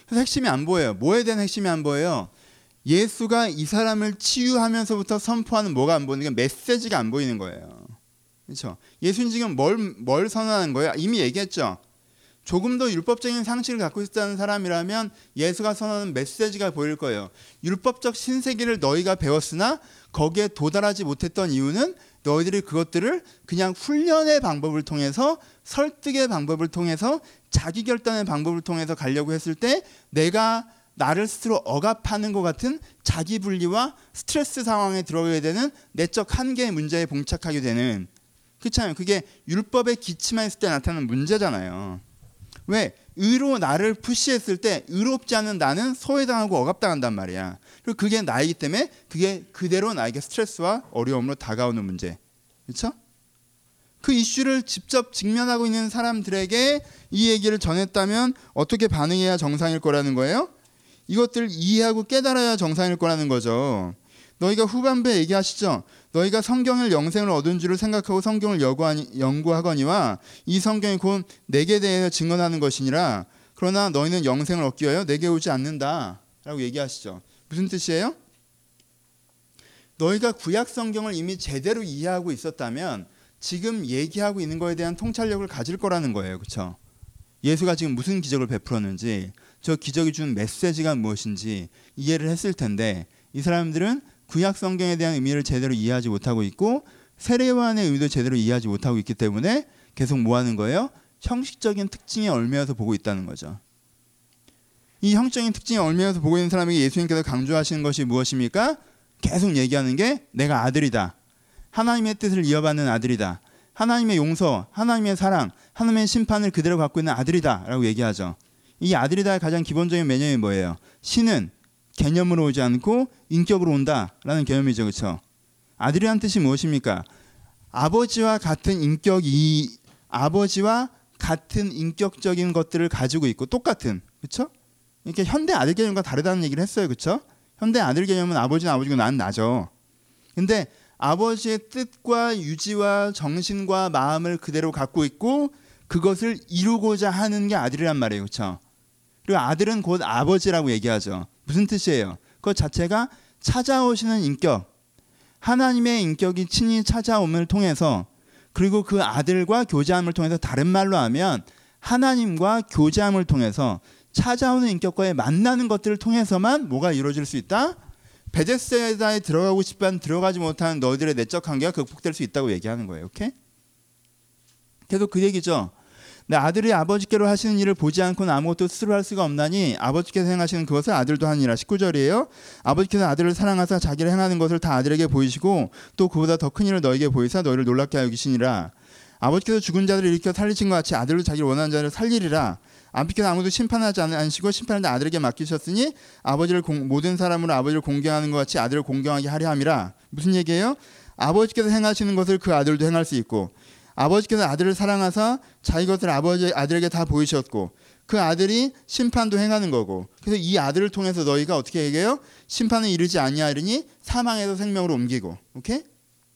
그래서 핵심이 안 보여요. 뭐에 대한 핵심이 안 보여요? 예수가 이 사람을 치유하면서부터 선포하는 뭐가 안 보이는 게 메시지가 안 보이는 거예요. 그렇죠? 예수님 지금 뭘 선언하는 거예요? 이미 얘기했죠. 조금 더 율법적인 상식을 갖고 있다는 사람이라면 예수가 선언하는 메시지가 보일 거예요. 율법적 신세계를 너희가 배웠으나 거기에 도달하지 못했던 이유는 너희들이 그것들을 그냥 훈련의 방법을 통해서, 설득의 방법을 통해서, 자기 결단의 방법을 통해서 가려고 했을 때 내가 나를 스스로 억압하는 것 같은 자기 분리와 스트레스 상황에 들어가게 되는 내적 한계의 문제에 봉착하게 되는, 그렇잖아요. 그게 율법의 기치만 있을 때 나타나는 문제잖아요. 왜? 의로 나를 푸시했을 때 의롭지 않은 나는 소외당하고 억압당한단 말이야. 그리고 그게 나이기 때문에 그게 그대로 나에게 스트레스와 어려움으로 다가오는 문제. 그렇죠? 그 이슈를 직접 직면하고 있는 사람들에게 이 얘기를 전했다면 어떻게 반응해야 정상일 거라는 거예요? 이것들을 이해하고 깨달아야 정상일 거라는 거죠. 너희가 후반부에 얘기하시죠. 너희가 성경을 영생을 얻은 줄을 생각하고 성경을 연구하거니와 이 성경이 곧 내게 대해서 증언하는 것이니라. 그러나 너희는 영생을 얻기 위하여 내게 오지 않는다 라고 얘기하시죠. 무슨 뜻이에요? 너희가 구약 성경을 이미 제대로 이해하고 있었다면 지금 얘기하고 있는 거에 대한 통찰력을 가질 거라는 거예요. 그렇죠? 예수가 지금 무슨 기적을 베풀었는지, 저 기적이 준 메시지가 무엇인지 이해를 했을 텐데 이 사람들은 구약 성경에 대한 의미를 제대로 이해하지 못하고 있고 세례요한의 의미도 제대로 이해하지 못하고 있기 때문에 계속 뭐 하는 거예요? 형식적인 특징에 얽매여서 보고 있다는 거죠. 이 형식적인 특징에 얽매여서 보고 있는 사람에게 예수님께서 강조하시는 것이 무엇입니까? 계속 얘기하는 게 내가 아들이다. 하나님의 뜻을 이어받는 아들이다. 하나님의 용서, 하나님의 사랑, 하나님의 심판을 그대로 갖고 있는 아들이다 라고 얘기하죠. 이 아들이다의 가장 기본적인 매너이 뭐예요? 신은 개념으로 오지 않고 인격으로 온다라는 개념이죠. 그렇죠? 아들이란 뜻이 무엇입니까? 아버지와 같은 인격적인 것들을 가지고 있고 똑같은, 그렇죠? 이렇게 현대 아들 개념과 다르다는 얘기를 했어요. 그렇죠? 현대 아들 개념은 아버지는 아버지고 나는 나죠. 근데 아버지의 뜻과 유지와 정신과 마음을 그대로 갖고 있고 그것을 이루고자 하는 게 아들이란 말이에요. 그렇죠? 그리고 아들은 곧 아버지라고 얘기하죠. 무슨 뜻이에요? 그것 자체가 찾아오시는 인격, 하나님의 인격이 친히 찾아옴을 통해서, 그리고 그 아들과 교제함을 통해서, 다른 말로 하면 하나님과 교제함을 통해서 찾아오는 인격과의 만나는 것들을 통해서만 뭐가 이루어질 수 있다? 베데스다에 들어가고 싶지만 들어가지 못하는 너희들의 내적 관계가 극복될 수 있다고 얘기하는 거예요. 오케이? 계속 그 얘기죠. 내 아들이 아버지께로 하시는 일을 보지 않고는 아무것도 스스로 할 수가 없나니 아버지께서 행하시는 그것을 아들도 하니라. 19절이에요. 아버지께서 아들을 사랑하사 자기를 행하는 것을 다 아들에게 보이시고 또 그보다 더 큰 일을 너에게 보이사 너희를 놀랍게 하여 여기시니라. 아버지께서 죽은 자들을 일으켜 살리신 것 같이 아들도 자기를 원하는 자를 살리리라. 아버지께서 아무도 심판하지 않으시고 심판을 다 아들에게 맡기셨으니 모든 사람으로 아버지를 공경하는 것 같이 아들을 공경하게 하려 함이라. 무슨 얘기예요? 아버지께서 행하시는 것을 그 아들도 행할 수 있고, 아버지께서 아들을 사랑하사 자기 것을 아들에게 다 보이셨고 그 아들이 심판도 행하는 거고, 그래서 이 아들을 통해서 너희가 어떻게 얘기해요? 심판에 이르지 아니하리니 사망에서 생명으로 옮기고. 오케이?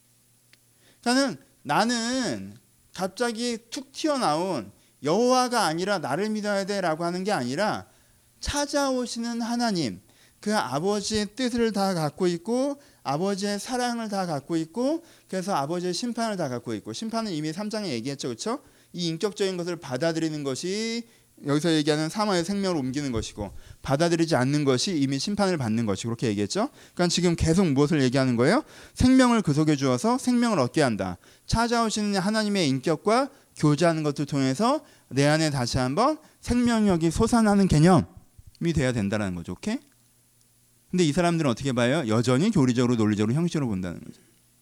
그러니까 나는 갑자기 툭 튀어나온 여호와가 아니라 나를 믿어야 돼라고 하는 게 아니라 찾아오시는 하나님, 그 아버지의 뜻을 다 갖고 있고 아버지의 사랑을 다 갖고 있고, 그래서 아버지의 심판을 다 갖고 있고, 심판은 이미 3장에 얘기했죠. 그렇죠? 이 인격적인 것을 받아들이는 것이 여기서 얘기하는 사망의 생명으로 옮기는 것이고, 받아들이지 않는 것이 이미 심판을 받는 것이고, 그렇게 얘기했죠. 그러니까 지금 계속 무엇을 얘기하는 거예요? 생명을 그 속에 주어서 생명을 얻게 한다. 찾아오시는 하나님의 인격과 교제하는 것을 통해서 내 안에 다시 한번 생명력이 솟아나는 개념이 돼야 된다는 거죠. 오케이? 근데 이 사람들은 어떻게 봐요? 여전히 교리적으로 논리적으로 형식적으로 본다는 거죠.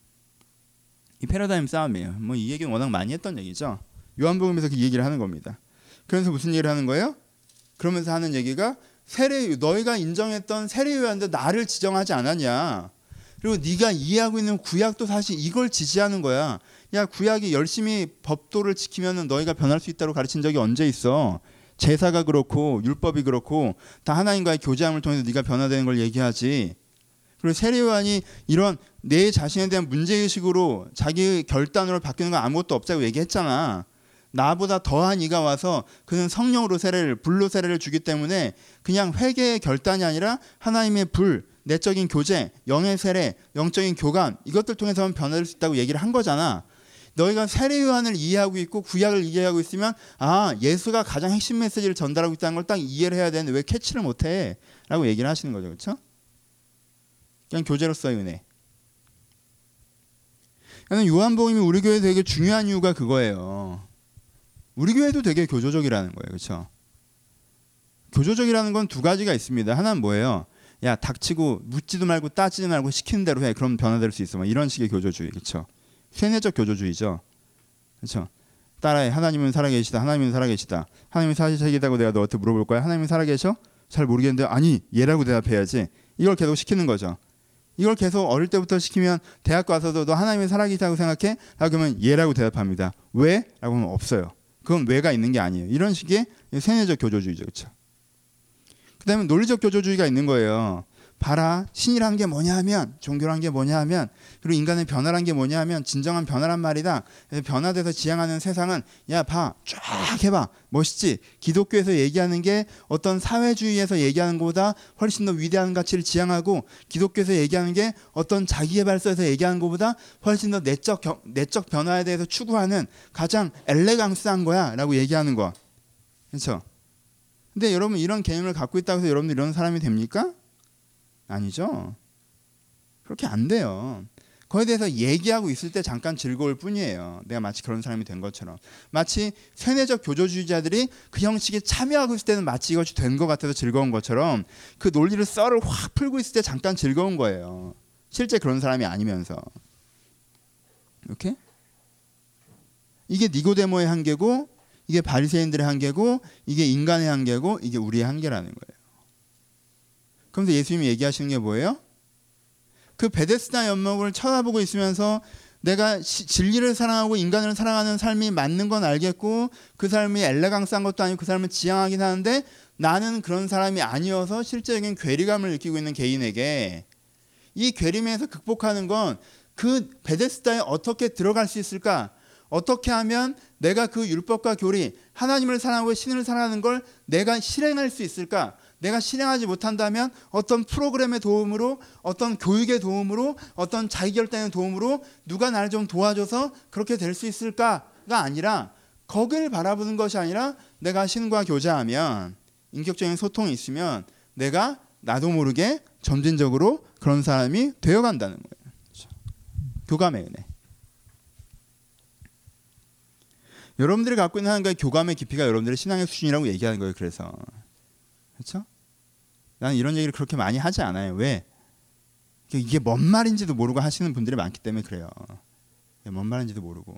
이 패러다임 싸움이에요. 뭐 이 얘기는 워낙 많이 했던 얘기죠. 요한복음에서 그 얘기를 하는 겁니다. 그래서 무슨 얘기를 하는 거예요? 그러면서 하는 얘기가 너희가 인정했던 세례요한도 나를 지정하지 않았냐. 그리고 네가 이해하고 있는 구약도 사실 이걸 지지하는 거야. 야, 구약이 열심히 법도를 지키면 너희가 변할 수 있다고 가르친 적이 언제 있어? 제사가 그렇고 율법이 그렇고 다 하나님과의 교제함을 통해서 네가 변화되는 걸 얘기하지. 그리고 세례요한이 이런 내 자신에 대한 문제의식으로 자기 결단으로 바뀌는 건 아무것도 없다고 얘기했잖아. 나보다 더한 이가 와서 그는 성령으로 세례를 불로 세례를 주기 때문에 그냥 회개의 결단이 아니라 하나님의 불, 내적인 교제, 영의 세례, 영적인 교감 이것들 통해서만 변화될 수 있다고 얘기를 한 거잖아. 너희가 세례 요한을 이해하고 있고 구약을 이해하고 있으면 예수가 가장 핵심 메시지를 전달하고 있다는 걸 딱 이해를 해야 되는데 왜 캐치를 못해? 라고 얘기를 하시는 거죠. 그렇죠? 그냥 교제로서의 은혜. 요한복음이 우리 교회에 되게 중요한 이유가 그거예요. 우리 교회도 되게 교조적이라는 거예요. 그렇죠? 교조적이라는 건 두 가지가 있습니다. 하나는 뭐예요? 야, 닥치고 묻지도 말고 따지지 말고 시키는 대로 해. 그럼 변화될 수 있어. 이런 식의 교조주의. 그렇죠? 세뇌적 교조주의죠. 그렇죠? 따라해. 하나님은 살아계시다. 하나님은 살아계시다. 하나님이 살아계시다고 내가 너한테 물어볼 거야. 하나님이 살아계셔? 잘 모르겠는데 아니 얘라고 대답해야지. 이걸 계속 시키는 거죠. 이걸 계속 어릴 때부터 시키면 대학 가서도 너 하나님이 살아계시다고 생각해? 라고 하면 얘라고 대답합니다. 왜? 라고 하면 없어요. 그건 왜가 있는 게 아니에요. 이런 식의 세뇌적 교조주의죠. 그렇죠? 그 다음에 논리적 교조주의가 있는 거예요. 봐라. 신이란 게 뭐냐 하면, 종교란 게 뭐냐 하면, 그리고 인간의 변화란 게 뭐냐 하면 진정한 변화란 말이다. 그래서 변화돼서 지향하는 세상은 야 봐. 쫙 해봐. 멋있지? 기독교에서 얘기하는 게 어떤 사회주의에서 얘기하는 것보다 훨씬 더 위대한 가치를 지향하고 기독교에서 얘기하는 게 어떤 자기개발서에서 얘기하는 것보다 훨씬 더 내적 변화에 대해서 추구하는 가장 엘레강스한 거야 라고 얘기하는 거. 그렇죠? 근데 여러분 이런 개념을 갖고 있다고 해서 여러분들 이런 사람이 됩니까? 아니죠. 그렇게 안 돼요. 그거에 대해서 얘기하고 있을 때 잠깐 즐거울 뿐이에요. 내가 마치 그런 사람이 된 것처럼. 마치 세뇌적 교조주의자들이 그 형식에 참여하고 있을 때는 마치 이것이 된 것 같아서 즐거운 것처럼 그 논리를 썰을 확 풀고 있을 때 잠깐 즐거운 거예요. 실제 그런 사람이 아니면서. 이렇게? 이게 니고데모의 한계고 이게 바리새인들의 한계고 이게 인간의 한계고 이게 우리의 한계라는 거예요. 그런데 예수님이 얘기하시는 게 뭐예요? 그 베데스다 연못을 쳐다보고 있으면서 내가 진리를 사랑하고 인간을 사랑하는 삶이 맞는 건 알겠고 그 삶이 엘레강스한 것도 아니고 그 삶을 지향하긴 하는데 나는 그런 사람이 아니어서 실제적인 괴리감을 느끼고 있는 개인에게 이 괴리감에서 극복하는 건 그 베데스다에 어떻게 들어갈 수 있을까? 어떻게 하면 내가 그 율법과 교리, 하나님을 사랑하고 신을 사랑하는 걸 내가 실행할 수 있을까? 내가 실행하지 못한다면 어떤 프로그램의 도움으로, 어떤 교육의 도움으로, 어떤 자기결단의 도움으로 누가 나를 좀 도와줘서 그렇게 될 수 있을까가 아니라 거기를 바라보는 것이 아니라 내가 신과 교제하면 인격적인 소통이 있으면 내가 나도 모르게 점진적으로 그런 사람이 되어간다는 거예요. 교감의 은혜. 여러분들이 갖고 있는 하나님과의 교감의 깊이가 여러분들의 신앙의 수준이라고 얘기하는 거예요. 그래서 그렇죠? 나는 이런 얘기를 그렇게 많이 하지 않아요. 왜? 이게 뭔 말인지도 모르고 하시는 분들이 많기 때문에 그래요. 뭔 말인지도 모르고.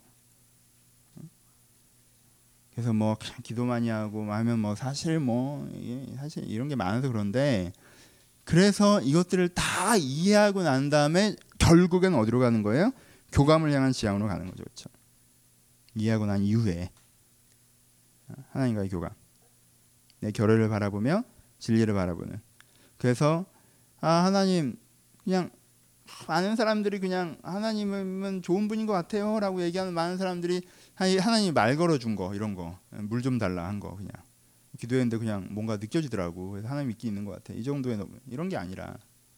그래서 뭐 그냥 기도 많이 하고 하면 사실 이런 게 많아서 그런데 그래서 이것들을 다 이해하고 난 다음에 결국엔 어디로 가는 거예요? 교감을 향한 지향으로 가는 거죠. 그렇죠? 이해하고 난 이후에 하나님과의 교감. 내 결의를 바라보며 진리를 바라보는. 그래서 하나님 그냥 많은 사람들이 그냥 하나님은 좋은 분인 것 같아요 라고 얘기하는 많은 사람들이 하나님이 말 걸어준 거 이런 거 물 좀 달라 한 거 그냥 기도했는데 그냥 뭔가 느껴지더라고. 그래서 하나님 믿기 있는 것 같아. 이 정도의 이런 게 아니라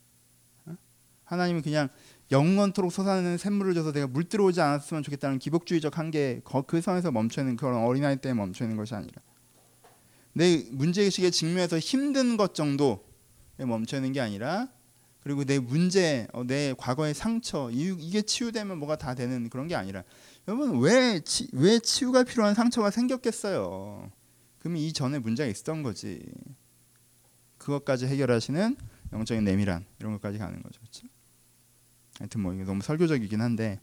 하나님은 그냥 영원토록 솟아나는 샘물을 줘서 내가 물 들어오지 않았으면 좋겠다는 기복주의적 한계 그 선에서 멈춰있는 그런 어린아이 때문에 멈춰있는 것이 아니라 내 문제의식에 직면해서 힘든 것 정도에 멈춰있는 게 아니라 그리고 내 문제, 내 과거의 상처 이게 치유되면 뭐가 다 되는 그런 게 아니라 여러분 왜 치유가 필요한 상처가 생겼겠어요. 그러면 이전에 문제가 있었던 거지. 그것까지 해결하시는 영적인 내밀한 이런 것까지 가는 거죠. 그렇죠? 하여튼 이게 너무 설교적이긴 한데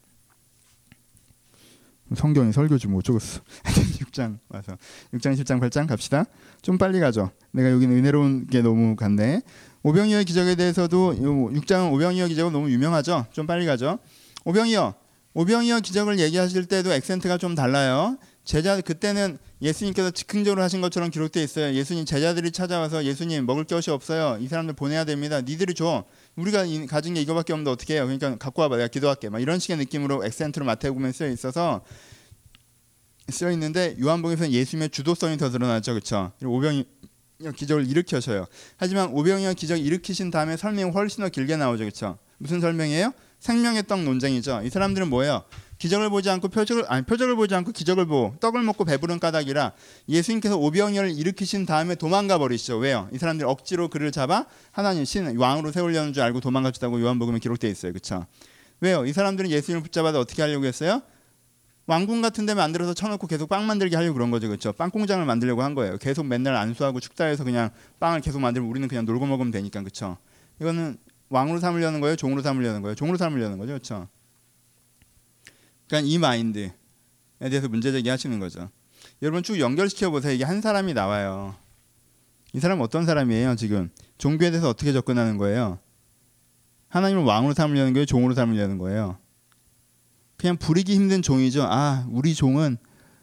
성경이 설교지 뭐 어쩌겠어. 6장 와서 6장 7장 8장 갑시다. 좀 빨리 가죠. 내가 여기는 은혜로운 게 너무 간대. 오병이어 기적에 대해서도 6장은 오병이어 기적은 너무 유명하죠. 좀 빨리 가죠. 오병이어 기적을 얘기하실 때도 액센트가 좀 달라요. 그때는 예수님께서 즉흥적으로 하신 것처럼 기록되어 있어요. 예수님 제자들이 찾아와서 예수님 먹을 것이 없어요. 이 사람들 보내야 됩니다. 니들이 줘. 우리가 가진 게 이거밖에 없는데 어떻게 해요? 그러니까 갖고 와봐. 내가 기도할게. 막 이런 식의 느낌으로 액센트로 마태복음에 쓰여 있어서 쓰여 있는데 요한복음에서는 예수님의 주도성이 더 드러나죠, 그렇죠? 오병이어 기적을 일으켜셔요. 하지만 오병이어 기적 일으키신 다음에 설명이 훨씬 더 길게 나오죠, 그렇죠? 무슨 설명이에요? 생명의 떡 논쟁이죠. 이 사람들은 뭐예요? 기적을 보지 않고 표적을 보지 않고 기적을 보고 떡을 먹고 배부른 까닭이라 예수님께서 오병이어를 일으키신 다음에 도망가 버리시죠. 왜요? 이 사람들이 억지로 그를 잡아 하나님 신 왕으로 세우려는 줄 알고 도망갔다고 요한복음에 기록되어 있어요. 그렇죠? 왜요? 이 사람들은 예수님을 붙잡아서 어떻게 하려고 했어요? 왕궁 같은 데 만들어서 쳐놓고 계속 빵 만들게 하려고 그런 거죠. 그렇죠? 빵 공장을 만들려고 한 거예요. 계속 맨날 안수하고 축사해서 그냥 빵을 계속 만들면 우리는 그냥 놀고 먹으면 되니까. 그렇죠? 이거는 왕으로 삼으려는 거예요? 종으로 삼으려는 거예요? 종으로 삼으려는 거죠. 그렇죠? 그러니까 이 마인드에 대해서 문제 제기하시는 거죠. 여러분 쭉 연결시켜 보세요. 이게 한 사람이 나와요. 이 사람은 어떤 사람이에요? 지금 종교에 대해서 어떻게 접근하는 거예요? 하나님을 왕으로 삼으려는 거예요? 종으로 삼으려는 거예요? 그냥 부리기 힘든 종이죠. 아, 우리 종은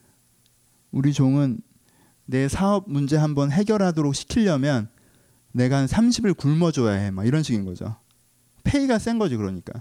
내 사업 문제 한번 해결하도록 시키려면 내가 한 30일 굶어줘야 해. 막 이런 식인 거죠. 페이가 센 거지. 그러니까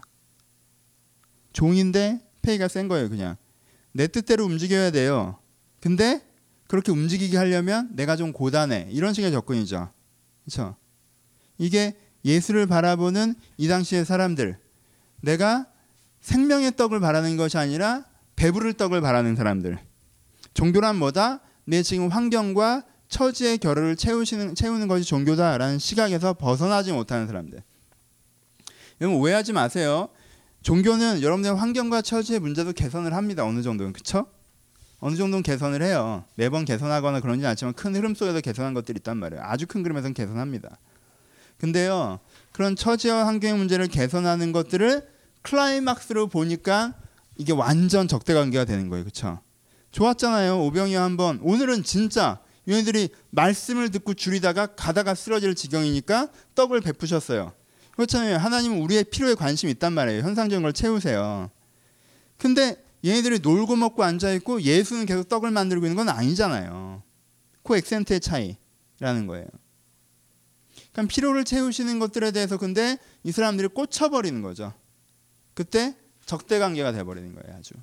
종인데 페이가 센 거예요. 그냥 내 뜻대로 움직여야 돼요. 근데 그렇게 움직이게 하려면 내가 좀 고단해. 이런 식의 접근이죠. 그렇죠? 이게 예수를 바라보는 이 당시의 사람들, 내가 생명의 떡을 바라는 것이 아니라 배부를 떡을 바라는 사람들. 종교란 뭐다? 내 지금 환경과 처지의 결을 채우는 것이 종교다라는 시각에서 벗어나지 못하는 사람들. 여러분 오해하지 마세요. 종교는 여러분의 환경과 처지의 문제도 개선을 합니다. 어느 정도는. 그렇죠? 어느 정도는 개선을 해요. 매번 개선하거나 그러진 않지만 큰 흐름 속에서 개선한 것들이 있단 말이에요. 아주 큰 그림에서는 개선합니다. 근데요, 그런 처지와 환경의 문제를 개선하는 것들을 클라이막스로 보니까 이게 완전 적대관계가 되는 거예요. 그렇죠? 좋았잖아요. 오병이어 한번. 오늘은 진짜 얘네들이 말씀을 듣고 줄이다가 가다가 쓰러질 지경이니까 떡을 베푸셨어요. 그렇잖아요. 하나님은 우리의 필요에 관심이 있단 말이에요. 현상적인 걸 채우세요. 근데 얘네들이 놀고 먹고 앉아있고 예수는 계속 떡을 만들고 있는 건 아니잖아요. 코엑센트의 차이라는 거예요. 그러니까 필요를 채우시는 것들에 대해서 근데 이 사람들이 꽂혀버리는 거죠. 그때 적대관계가 돼버리는 거예요. 아주.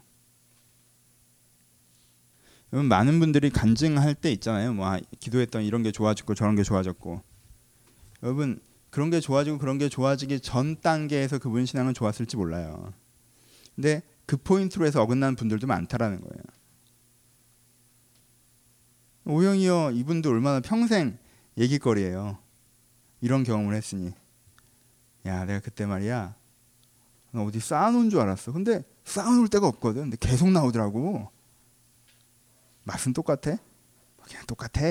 여러분 많은 분들이 간증할 때 있잖아요. 뭐 기도했던 이런 게 좋아졌고 저런 게 좋아졌고. 여러분 그런 게 좋아지고 그런 게 좋아지기 전 단계에서 그분 신앙은 좋았을지 몰라요. 근데 그 포인트로 해서 어긋난 분들도 많다라는 거예요. 오병이어 이분도 얼마나 평생 얘기거리예요. 이런 경험을 했으니. 야, 내가 그때 말이야. 어디 쌓아놓은 줄 알았어. 근데 쌓아놓을 데가 없거든. 근데 계속 나오더라고. 맛은 똑같아? 그냥 똑같아.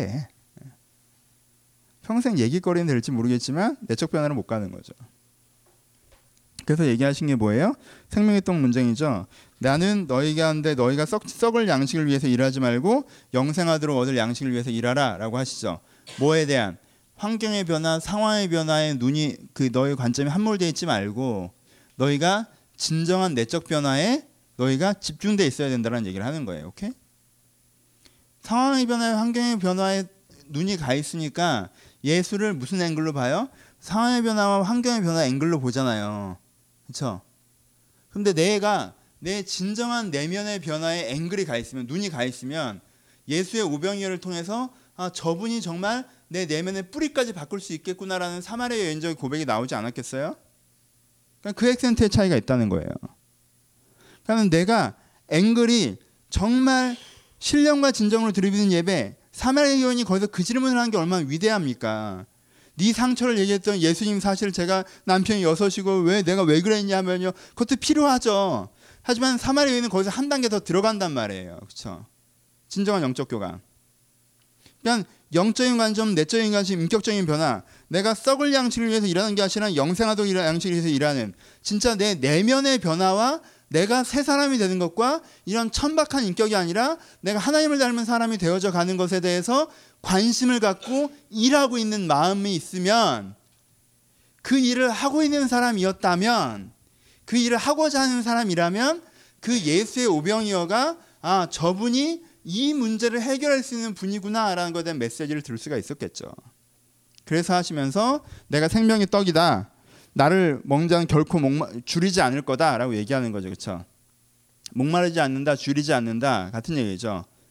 평생 얘기거리는 될지 모르겠지만 내적 변화를 못 가는 거죠. 그래서 얘기하신 게 뭐예요? 생명의 떡 문쟁이죠. 나는 너희가 하는데 너희가 썩을 양식을 위해서 일하지 말고 영생하도록 얻을 양식을 위해서 일하라 라고 하시죠. 뭐에 대한? 환경의 변화, 상황의 변화에 눈이 너의 관점이 함몰되어 있지 말고 너희가 진정한 내적 변화에 너희가 집중되어 있어야 된다는 얘기를 하는 거예요. 오케이? 상황의 변화에 환경의 변화에 눈이 가 있으니까 예수를 무슨 앵글로 봐요? 상황의 변화와 환경의 변화 앵글로 보잖아요. 그렇죠? 근데 내 진정한 내면의 변화에 앵글이 가 있으면, 눈이 가 있으면 예수의 오병이어를 통해서 저분이 정말 내 내면의 뿌리까지 바꿀 수 있겠구나라는 사마리아 여인적인 고백이 나오지 않았겠어요? 그러니까 그 액센트의 차이가 있다는 거예요. 그러니까 내가 앵글이 정말 신령과 진정으로 드리는 예배, 사마리아 여인이 거기서 그 질문을 하는 게 얼마나 위대합니까? 네 상처를 얘기했던 예수님, 사실 제가 남편이 6이고 내가 왜 그랬냐 하면요, 그것도 필요하죠. 하지만 사마리아 여인은 거기서 한 단계 더 들어간단 말이에요. 그렇죠? 진정한 영적 교감. 그러니까 영적인 관점, 내적인 관점, 인격적인 변화. 내가 썩을 양식을 위해서 일하는 게 아니라 영생하도록 양식을 위해서 일하는, 진짜 내 내면의 변화와 내가 새 사람이 되는 것과 이런 천박한 인격이 아니라 내가 하나님을 닮은 사람이 되어져 가는 것에 대해서 관심을 갖고 일하고 있는 마음이 있으면, 그 일을 하고 있는 사람이었다면, 그 일을 하고자 하는 사람이라면 그 예수의 오병이어가 저분이 이 문제를 해결할 수 있는 분이구나라는 것에 대한 메시지를 들을 수가 있었겠죠. 그래서 하시면서 내가 생명의 떡이다, 나를 먹는 자는 결코 줄이지 않을 거다라고 얘기하는 거죠. 그렇죠? 목마르지 않는다, 줄이지 않는다 같은 얘기죠.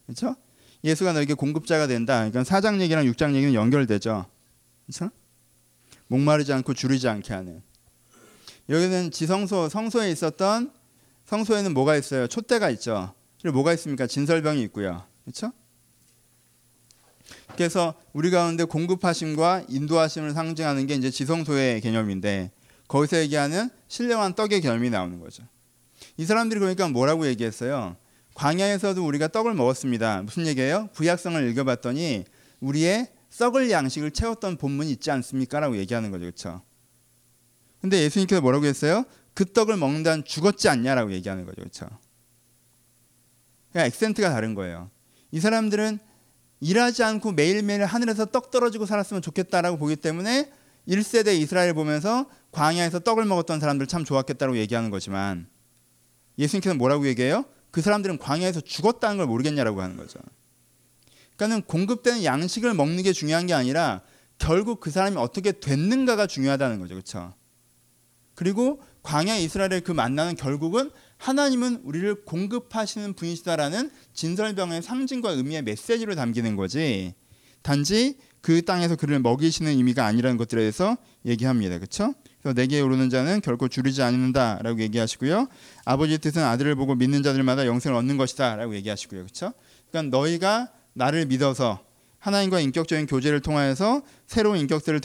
그렇죠? 예수가 너에게 공급자가 된다. 그러니까 4장 얘기랑 6장 얘기는 연결되죠. 그렇죠? 목마르지 않고 주르지 않게 하는. 여기는 지성소 성소에 있었던 성소에는 뭐가 있어요? 촛대가 있죠. 그리고 뭐가 있습니까? 진설병이 있고요. 그렇죠? 그래서 우리 가운데 공급하심과 인도하심을 상징하는 게 이제 지성소의 개념인데 거기서 얘기하는 신령한 떡의 개념이 나오는 거죠. 이 사람들이 그러니까 뭐라고 얘기했어요? 광야에서도 우리가 떡을 먹었습니다. 무슨 얘기예요? 구약성을 읽어봤더니 우리의 썩을 양식을 채웠던 본문이 있지 않습니까? 라고 얘기하는 거죠. 그렇죠? 근데 예수님께서 뭐라고 했어요? 그 떡을 먹는다 한 죽었지 않냐라고 얘기하는 거죠. 그렇죠? 그러니까 액센트가 다른 거예요. 이 사람들은 일하지 않고 매일매일 하늘에서 떡 떨어지고 살았으면 좋겠다라고 보기 때문에 1세대 이스라엘 보면서 광야에서 떡을 먹었던 사람들 참 좋았겠다고 얘기하는 거지만 예수님께서는 뭐라고 얘기해요? 그 사람들은 광야에서 죽었다는 걸 모르겠냐라고 하는 거죠. 그러니까는 공급되는 양식을 먹는 게 중요한 게 아니라 결국 그 사람이 어떻게 됐는가가 중요하다는 거죠. 그렇죠? 그리고 광야 이스라엘의 그 만나는 결국은 하나님은 우리를 공급하시는 분이시다라는 진설병의 상징과 의미의 메시지로 담기는 거지 단지 그 땅에서 그를 먹이시는 의미가 아니라는 것들에 대해서 얘기합니다. 그렇죠? 그래서 내게 오르는 자는 결코 줄이지 않는다라고 얘기하시고요. 아버지의 뜻은 아들을 보고 믿는 자들마다 영생을 얻는 것이다라고 얘기하시고요. 그렇죠? 그러니까 너희가 나를 믿어서 하나님과 인격적인 교제를 통하여서 새로운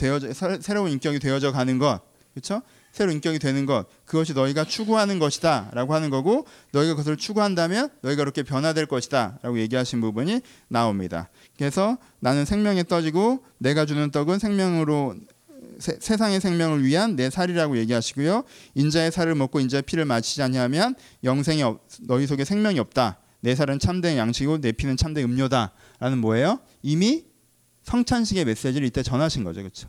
인격이 되어져 가는 것, 그렇죠? 새로운 인격이 되는 것, 그것이 너희가 추구하는 것이다라고 하는 거고 너희가 그것을 추구한다면 너희가 그렇게 변화될 것이다라고 얘기하신 부분이 나옵니다. 그래서 나는 생명의 떡이고 내가 주는 떡은 생명으로 세상의 생명을 위한 내 살이라고 얘기하시고요. 인자의 살을 먹고 인자의 피를 마시지 아니하면 영생이 너희 속에 생명이 없다. 내 살은 참된 양식이고 내 피는 참된 음료다라는 뭐예요? 이미 성찬식의 메시지를 이때 전하신 거죠. 그렇죠?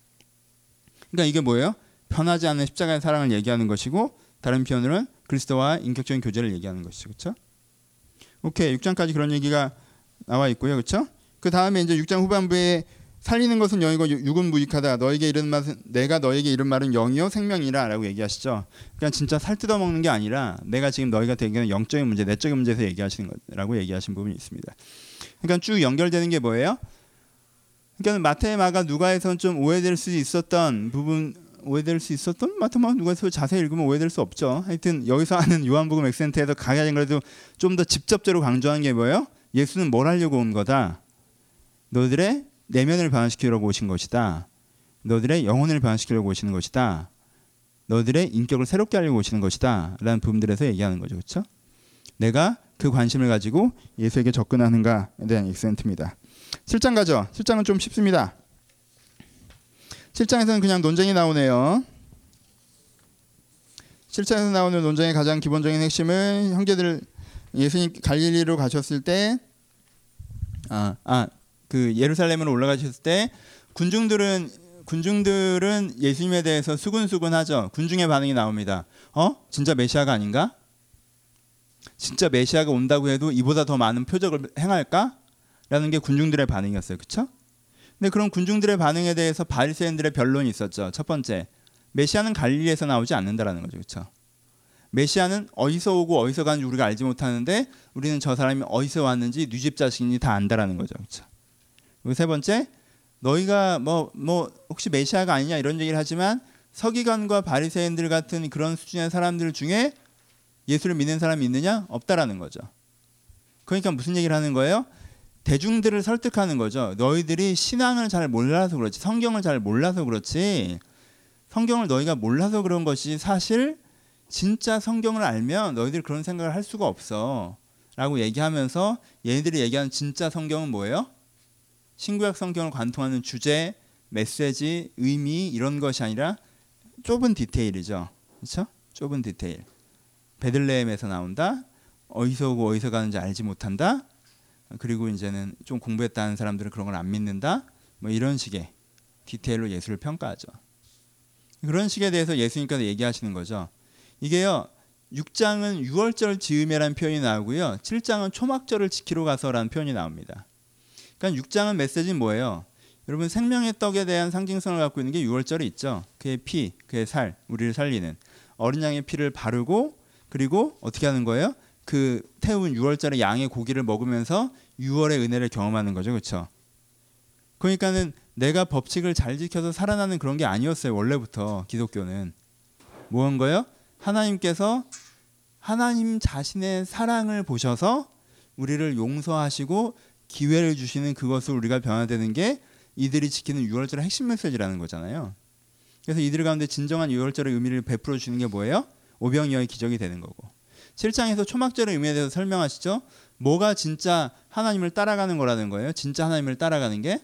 그러니까 이게 뭐예요? 변하지 않는 십자가의 사랑을 얘기하는 것이고 다른 표현으로는 그리스도와 인격적인 교제를 얘기하는 것이죠. 그렇죠? 오케이. 6장까지 그런 얘기가 나와 있고요. 그렇죠? 그 다음에 이제 6장 후반부에 살리는 것은 영이고 육은 무익하다. 내가 너에게 이른 말은 영이요 생명이라라고 얘기하시죠. 그러니까 진짜 살 뜯어 먹는 게 아니라 내가 지금 너희가 대기하는 영적인 문제, 내적인 문제에서 얘기하시는 거라고 얘기하신 부분이 있습니다. 그러니까 쭉 연결되는 게 뭐예요? 그러니까 마태, 마가, 누가에서는 좀 오해될 수 있었던 마태, 마가, 누가에서 자세히 읽으면 오해될 수 없죠. 하여튼 여기서 하는 요한복음 액센트에서 강하게 그래도 좀 더 직접적으로 강조하는 게 뭐예요? 예수는 뭘 하려고 온 거다. 너희들의 내면을 변화시키려고 오신 것이다. 너희들의 영혼을 변화시키려고 오시는 것이다. 너희들의 인격을 새롭게 하려고 오시는 것이다. 라는 부분들에서 얘기하는 거죠. 그렇죠? 내가 그 관심을 가지고 예수에게 접근하는가에 대한 액센트입니다. 7장 가죠. 7장은 좀 쉽습니다. 7장에서는 그냥 논쟁이 나오네요. 7장에서 나오는 논쟁의 가장 기본적인 핵심은 형제들 예수님 갈릴리로 가셨을 때 그 예루살렘으로 올라가셨을 때 군중들은 예수님에 대해서 수군수군하죠. 군중의 반응이 나옵니다. 진짜 메시아가 아닌가? 진짜 메시아가 온다고 해도 이보다 더 많은 표적을 행할까? 라는 게 군중들의 반응이었어요. 그렇죠? 근데 그런 군중들의 반응에 대해서 바리새인들의 변론이 있었죠. 첫 번째, 메시아는 갈릴리에서 나오지 않는다라는 거죠. 그렇죠? 메시아는 어디서 오고 어디서 가는지 우리가 알지 못하는데 우리는 저 사람이 어디서 왔는지 네 집 자식인지 다 안다라는 거죠. 그렇죠? 그리고 세 번째, 너희가 뭐 혹시 메시아가 아니냐 이런 얘기를 하지만 서기관과 바리새인들 같은 그런 수준의 사람들 중에 예수를 믿는 사람이 있느냐? 없다라는 거죠. 그러니까 무슨 얘기를 하는 거예요? 대중들을 설득하는 거죠. 너희들이 신앙을 잘 몰라서 그렇지, 성경을 잘 몰라서 그렇지, 성경을 너희가 몰라서 그런 것이 사실 진짜 성경을 알면 너희들이 그런 생각을 할 수가 없어 라고 얘기하면서 얘네들이 얘기하는 진짜 성경은 뭐예요? 신구약 성경을 관통하는 주제, 메시지, 의미 이런 것이 아니라 좁은 디테일이죠. 그렇죠? 좁은 디테일. 베들레헴에서 나온다. 어디서 오고 어디서 가는지 알지 못한다. 그리고 이제는 좀 공부했다는 사람들은 그런 걸 안 믿는다. 뭐 이런 식의 디테일로 예수를 평가하죠. 그런 식에 대해서 예수님께서 얘기하시는 거죠. 이게요. 6장은 유월절 즈음이라는 표현이 나오고요. 7장은 초막절을 지키러 가서라는 표현이 나옵니다. 그러니까 6장은 메시지는 뭐예요? 여러분 생명의 떡에 대한 상징성을 갖고 있는 게 유월절이 있죠. 그의 피, 그의 살, 우리를 살리는 어린 양의 피를 바르고 그리고 어떻게 하는 거예요? 그 태운 6월절의 양의 고기를 먹으면서 6월의 은혜를 경험하는 거죠. 그렇죠? 그러니까는 내가 법칙을 잘 지켜서 살아나는 그런 게 아니었어요. 원래부터 기독교는. 뭐한 거예요? 하나님께서 하나님 자신의 사랑을 보셔서 우리를 용서하시고 기회를 주시는 그것을 우리가 변화되는 게 이들이 지키는 6월절의 핵심 메시지라는 거잖아요. 그래서 이들 가운데 진정한 6월절의 의미를 베풀어 주는 게 뭐예요? 오병이어의 기적이 되는 거고. 7장에서 초막절의 의미에 대해서 설명하시죠. 뭐가 진짜 하나님을 따라가는 거라는 거예요. 진짜 하나님을 따라가는 게.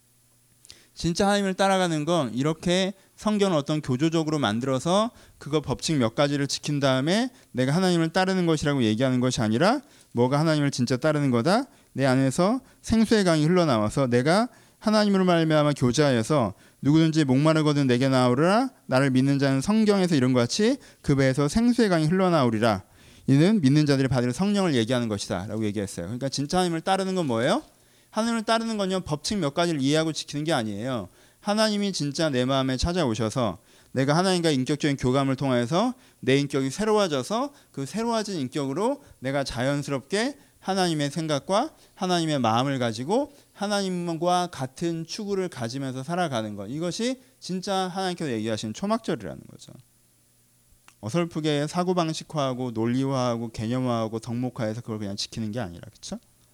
진짜 하나님을 따라가는 건 이렇게 성경을 어떤 교조적으로 만들어서 그거 법칙 몇 가지를 지킨 다음에 내가 하나님을 따르는 것이라고 얘기하는 것이 아니라 뭐가 하나님을 진짜 따르는 거다. 내 안에서 생수의 강이 흘러나와서 내가 하나님으로 말미암아 교제하여서 누구든지 목마르거든 내게 나오리라. 나를 믿는 자는 성경에서 이런 것 같이 그 배에서 생수의 강이 흘러나오리라. 이는 믿는 자들이 받을 성령을 얘기하는 것이다 라고 얘기했어요. 그러니까 진짜 하나님을 따르는 건 뭐예요? 하나님을 따르는 건요, 법칙 몇 가지를 이해하고 지키는 게 아니에요. 하나님이 진짜 내 마음에 찾아오셔서 내가 하나님과 인격적인 교감을 통해서 내 인격이 새로워져서 그 새로워진 인격으로 내가 자연스럽게 하나님의 생각과 하나님의 마음을 가지고 하나님과 같은 추구를 가지면서 살아가는 것. 이것이 진짜 하나님께서 얘기하시는 초막절이라는 거죠. 어설프게 사고방식화하고 논리화하고 개념화하고 덕목화해서 그걸 그냥 지키는 게 아니라, 그렇죠?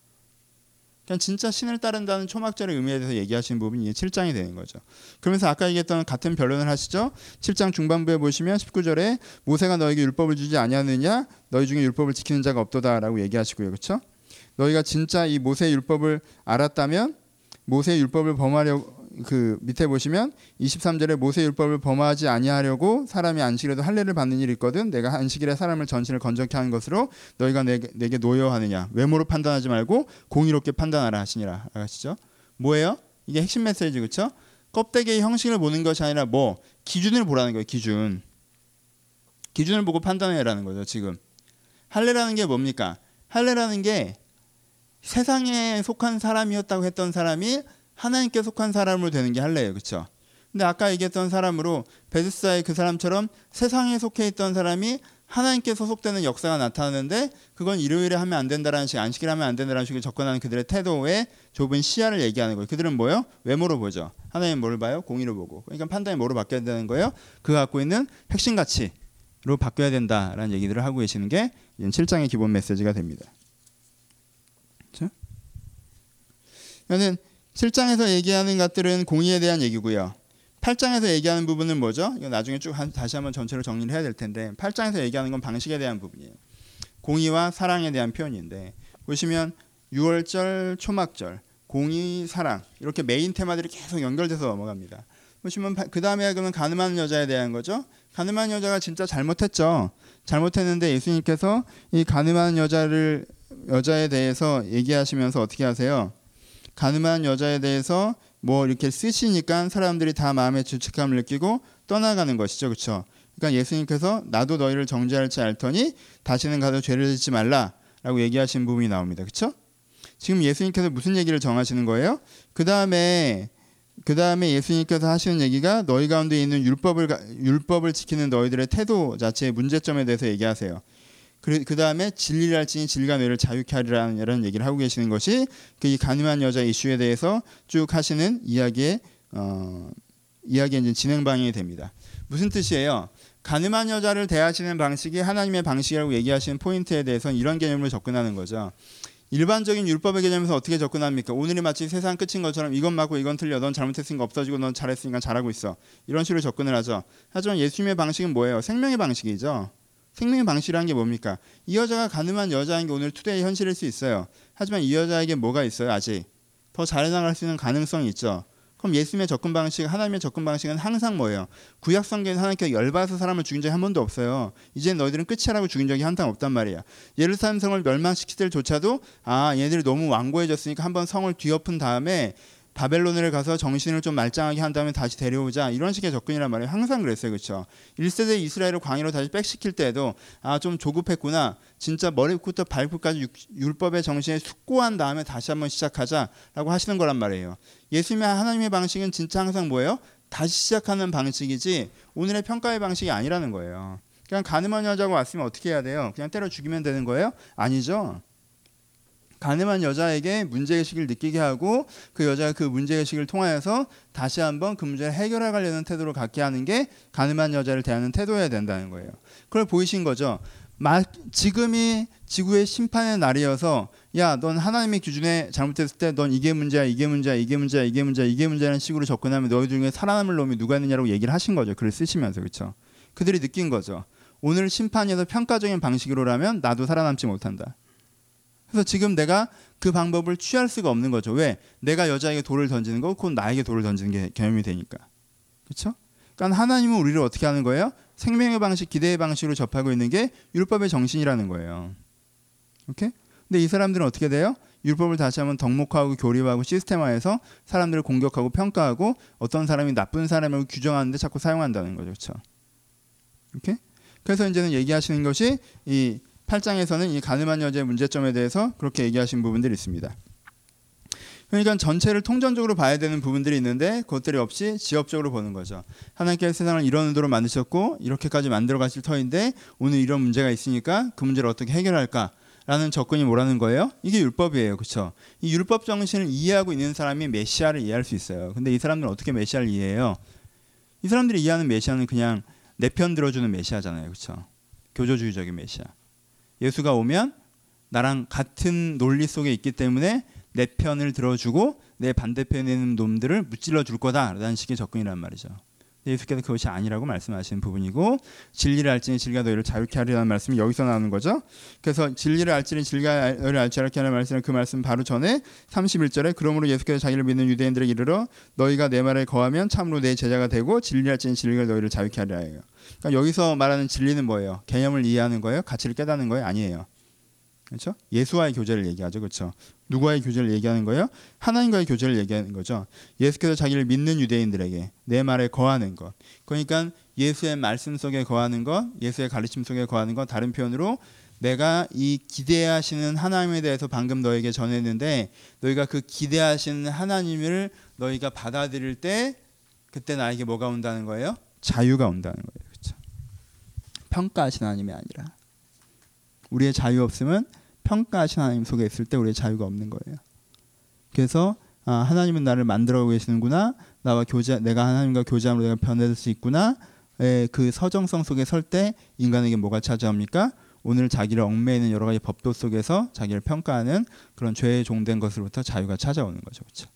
그냥 진짜 신을 따른다는 초막절의 의미에 대해서 얘기하시는 부분이 7장이 되는 거죠. 그러면서 아까 얘기했던 같은 변론을 하시죠. 7장 중반부에 보시면 19절에 모세가 너에게 율법을 주지 아니하느냐 너희 중에 율법을 지키는 자가 없도다라고 얘기하시고요. 그렇죠? 너희가 진짜 이 모세의 율법을 알았다면 모세의 율법을 범하려고 그 밑에 보시면 23절에 모세의 율법을 범하지 아니하려고 사람이 안식일에도 할례를 받는 일이 있거든 내가 안식일에 사람을 전신을 건조케 하는 것으로 너희가 내게 노여하느냐 외모로 판단하지 말고 공의롭게 판단하라 하시니라. 아시죠? 뭐예요? 이게 핵심 메시지. 그렇죠? 껍데기의 형식을 보는 것이 아니라 뭐 기준을 보라는 거예요. 기준을 보고 판단해라는 거죠. 지금 할례라는 게 뭡니까? 할례라는 게 세상에 속한 사람이었다고 했던 사람이 하나님께 속한 사람으로 되는 게 할례예요. 그렇죠? 근데 아까 얘기했던 사람으로 베드스다의 그 사람처럼 세상에 속해 있던 사람이 하나님께 소속되는 역사가 나타나는데 그건 일요일에 하면 안 된다라는 식, 안식일에 하면 안 된다라는 식으로 접근하는 그들의 태도의 좁은 시야를 얘기하는 거예요. 그들은 뭐예요? 외모로 보죠. 하나님 뭐를 봐요? 공의로 보고. 그러니까 판단이 뭐로 바뀌어야 되는 거예요? 그가 갖고 있는 핵심 가치로 바뀌어야 된다라는 얘기들을 하고 계시는 게 7장의 기본 메시지가 됩니다. 그렇죠? 그러니까 7장에서 얘기하는 것들은 공의에 대한 얘기고요. 8장에서 얘기하는 부분은 뭐죠? 이거 나중에 쭉 다시 한번 전체로 정리를 해야 될 텐데 8장에서 얘기하는 건 방식에 대한 부분이에요. 공의와 사랑에 대한 표현인데 보시면 6월절, 초막절, 공의, 사랑 이렇게 메인 테마들이 계속 연결돼서 넘어갑니다. 보시면 그 다음에 그러면 가늠한 여자에 대한 거죠. 가늠한 여자가 진짜 잘못했죠. 잘못했는데 예수님께서 이 가늠한 여자에 대해서 얘기하시면서 어떻게 하세요? 가늠한 여자에 대해서 뭐 이렇게 쓰시니까 사람들이 다 마음에 죄책감을 느끼고 떠나가는 것이죠. 그렇죠? 그러니까 예수님께서 나도 너희를 정죄할지 알더니 다시는 가서 죄를 짓지 말라라고 얘기하신 부분이 나옵니다. 그렇죠? 지금 예수님께서 무슨 얘기를 정하시는 거예요? 그 다음에 예수님께서 하시는 얘기가 너희 가운데 있는 율법을 지키는 너희들의 태도 자체의 문제점에 대해서 얘기하세요. 그 다음에 진리를 할지니 진리가 너희를 자유케 하리라는 얘기를 하고 계시는 것이 그 가늠한 여자 이슈에 대해서 쭉 하시는 이야기의 이제 진행 방향이 됩니다. 무슨 뜻이에요? 가늠한 여자를 대하시는 방식이 하나님의 방식이라고 얘기하시는 포인트에 대해서는 이런 개념으로 접근하는 거죠. 일반적인 율법의 개념에서 어떻게 접근합니까? 오늘이 마치 세상 끝인 것처럼 이건 맞고 이건 틀려. 넌 잘못했으니까 없어지고 넌 잘했으니까 잘하고 있어. 이런 식으로 접근을 하죠. 하지만 예수님의 방식은 뭐예요? 생명의 방식이죠. 생명의 방식이라는 게 뭡니까? 이 여자가 가늠한 여자인 게 오늘 투데이 현실일 수 있어요. 하지만 이 여자에게 뭐가 있어요? 아직 더 잘해나갈 수 있는 가능성이 있죠. 그럼 예수님의 접근 방식, 하나님의 접근 방식은 항상 뭐예요? 구약 성경에서 하나님께서 열받아서 사람을 죽인 적이 한 번도 없어요. 이제 너희들은 끝이라고 죽인 적이 한 번 없단 말이야. 예루살렘 성을 멸망시킬 때조차도 얘들이 너무 완고해졌으니까 한번 성을 뒤엎은 다음에 바벨론을 가서 정신을 좀 말짱하게 한 다음에 다시 데려오자 이런 식의 접근이란 말이에요. 항상 그랬어요. 그렇죠? 1세대 이스라엘을 광야로 다시 백시킬 때에도 좀 조급했구나. 진짜 머리부터 발끝까지 율법의 정신에 숙고한 다음에 다시 한번 시작하자라고 하시는 거란 말이에요. 예수님의 하나님의 방식은 진짜 항상 뭐예요? 다시 시작하는 방식이지 오늘의 평가의 방식이 아니라는 거예요. 그냥 가늠한 여자가 왔으면 어떻게 해야 돼요? 그냥 때려 죽이면 되는 거예요? 아니죠. 가늠한 여자에게 문제의식을 느끼게 하고 그 여자가 그 문제의식을 통하여서 다시 한번 그 문제를 해결해 가려는 태도를 갖게 하는 게 가늠한 여자를 대하는 태도여야 된다는 거예요. 그걸 보이신 거죠. 지금이 지구의 심판의 날이어서 야, 넌 하나님의 기준에 잘못했을 때 넌 이게 문제야, 이게 문제야, 이게 문제야, 이게 문제야, 이게 문제라는 식으로 접근하면 너희 중에 살아남을 놈이 누가 있느냐고 얘기를 하신 거죠. 글을 쓰시면서. 그렇죠? 그들이 느낀 거죠. 오늘 심판에서 평가적인 방식으로라면 나도 살아남지 못한다. 그래서 지금 내가 그 방법을 취할 수가 없는 거죠. 왜? 내가 여자에게 돌을 던지는 거, 그건 나에게 돌을 던지는 게 개념이 되니까. 그렇죠? 그러니까 하나님은 우리를 어떻게 하는 거예요? 생명의 방식, 기대의 방식으로 접하고 있는 게 율법의 정신이라는 거예요. 오케이? 근데 이 사람들은 어떻게 돼요? 율법을 다시 한번 덕목화하고 교리화하고 시스템화해서 사람들을 공격하고 평가하고 어떤 사람이 나쁜 사람을 규정하는데 자꾸 사용한다는 거죠. 그렇죠? 오케이? 그래서 이제는 얘기하시는 것이 이 8장에서는 이 가늠한 여자의 문제점에 대해서 그렇게 얘기하신 부분들이 있습니다. 그러니까 전체를 통전적으로 봐야 되는 부분들이 있는데 그것들이 없이 지엽적으로 보는 거죠. 하나님께서 세상을 이런 의도로 만드셨고 이렇게까지 만들어 가실 터인데 오늘 이런 문제가 있으니까 그 문제를 어떻게 해결할까라는 접근이 뭐라는 거예요? 이게 율법이에요. 그렇죠? 이 율법 정신을 이해하고 있는 사람이 메시아를 이해할 수 있어요. 근데 이 사람들은 어떻게 메시아를 이해해요? 이 사람들이 이해하는 메시아는 그냥 내 편 들어주는 메시아잖아요. 그렇죠? 교조주의적인 메시아. 예수가 오면 나랑 같은 논리 속에 있기 때문에 내 편을 들어주고 내 반대편에 있는 놈들을 무찔러 줄 거다라는 식의 접근이란 말이죠. 예수께서 그것이 아니라고 말씀하시는 부분이고 진리를 알지니 진리가 너희를 자유케 하리라는 말씀이 여기서 나오는 거죠. 그래서 진리를 알지니 진리가 너희를 자유케 하는 말씀은 그 말씀 바로 전에 31절에 그러므로 예수께서 자기를 믿는 유대인들에게 이르러 너희가 내 말에 거하면 참으로 내 제자가 되고 진리를 알지니 진리가 너희를 자유케 하리라 해요. 그러니까 여기서 말하는 진리는 뭐예요? 개념을 이해하는 거예요? 가치를 깨닫는 거예요? 아니에요. 그렇죠? 예수와의 교제를 얘기하죠. 그렇죠? 누구와의 교제를 얘기하는 거예요? 하나님과의 교제를 얘기하는 거죠. 예수께서 자기를 믿는 유대인들에게 내 말에 거하는 것. 그러니까 예수의 말씀 속에 거하는 것, 예수의 가르침 속에 거하는 것, 다른 표현으로 내가 이 기대하시는 하나님에 대해서 방금 너에게 전했는데 너희가 그 기대하시는 하나님을 너희가 받아들일 때 그때 나에게 뭐가 온다는 거예요? 자유가 온다는 거예요. 그렇죠? 평가하시는 하나님이 아니라 우리의 자유 없음은 평가하신 하나님 속에 있을 때 우리의 자유가 없는 거예요. 그래서 하나님은 나를 만들어가고 계시는구나. 내가 하나님과 교제함으로 내가 변해질 수 있구나. 그 서정성 속에 설 때 인간에게 뭐가 찾아옵니까? 오늘 자기를 얽매이는 여러 가지 법도 속에서 자기를 평가하는 그런 죄에 종된 것으로부터 자유가 찾아오는 거죠. 그렇죠?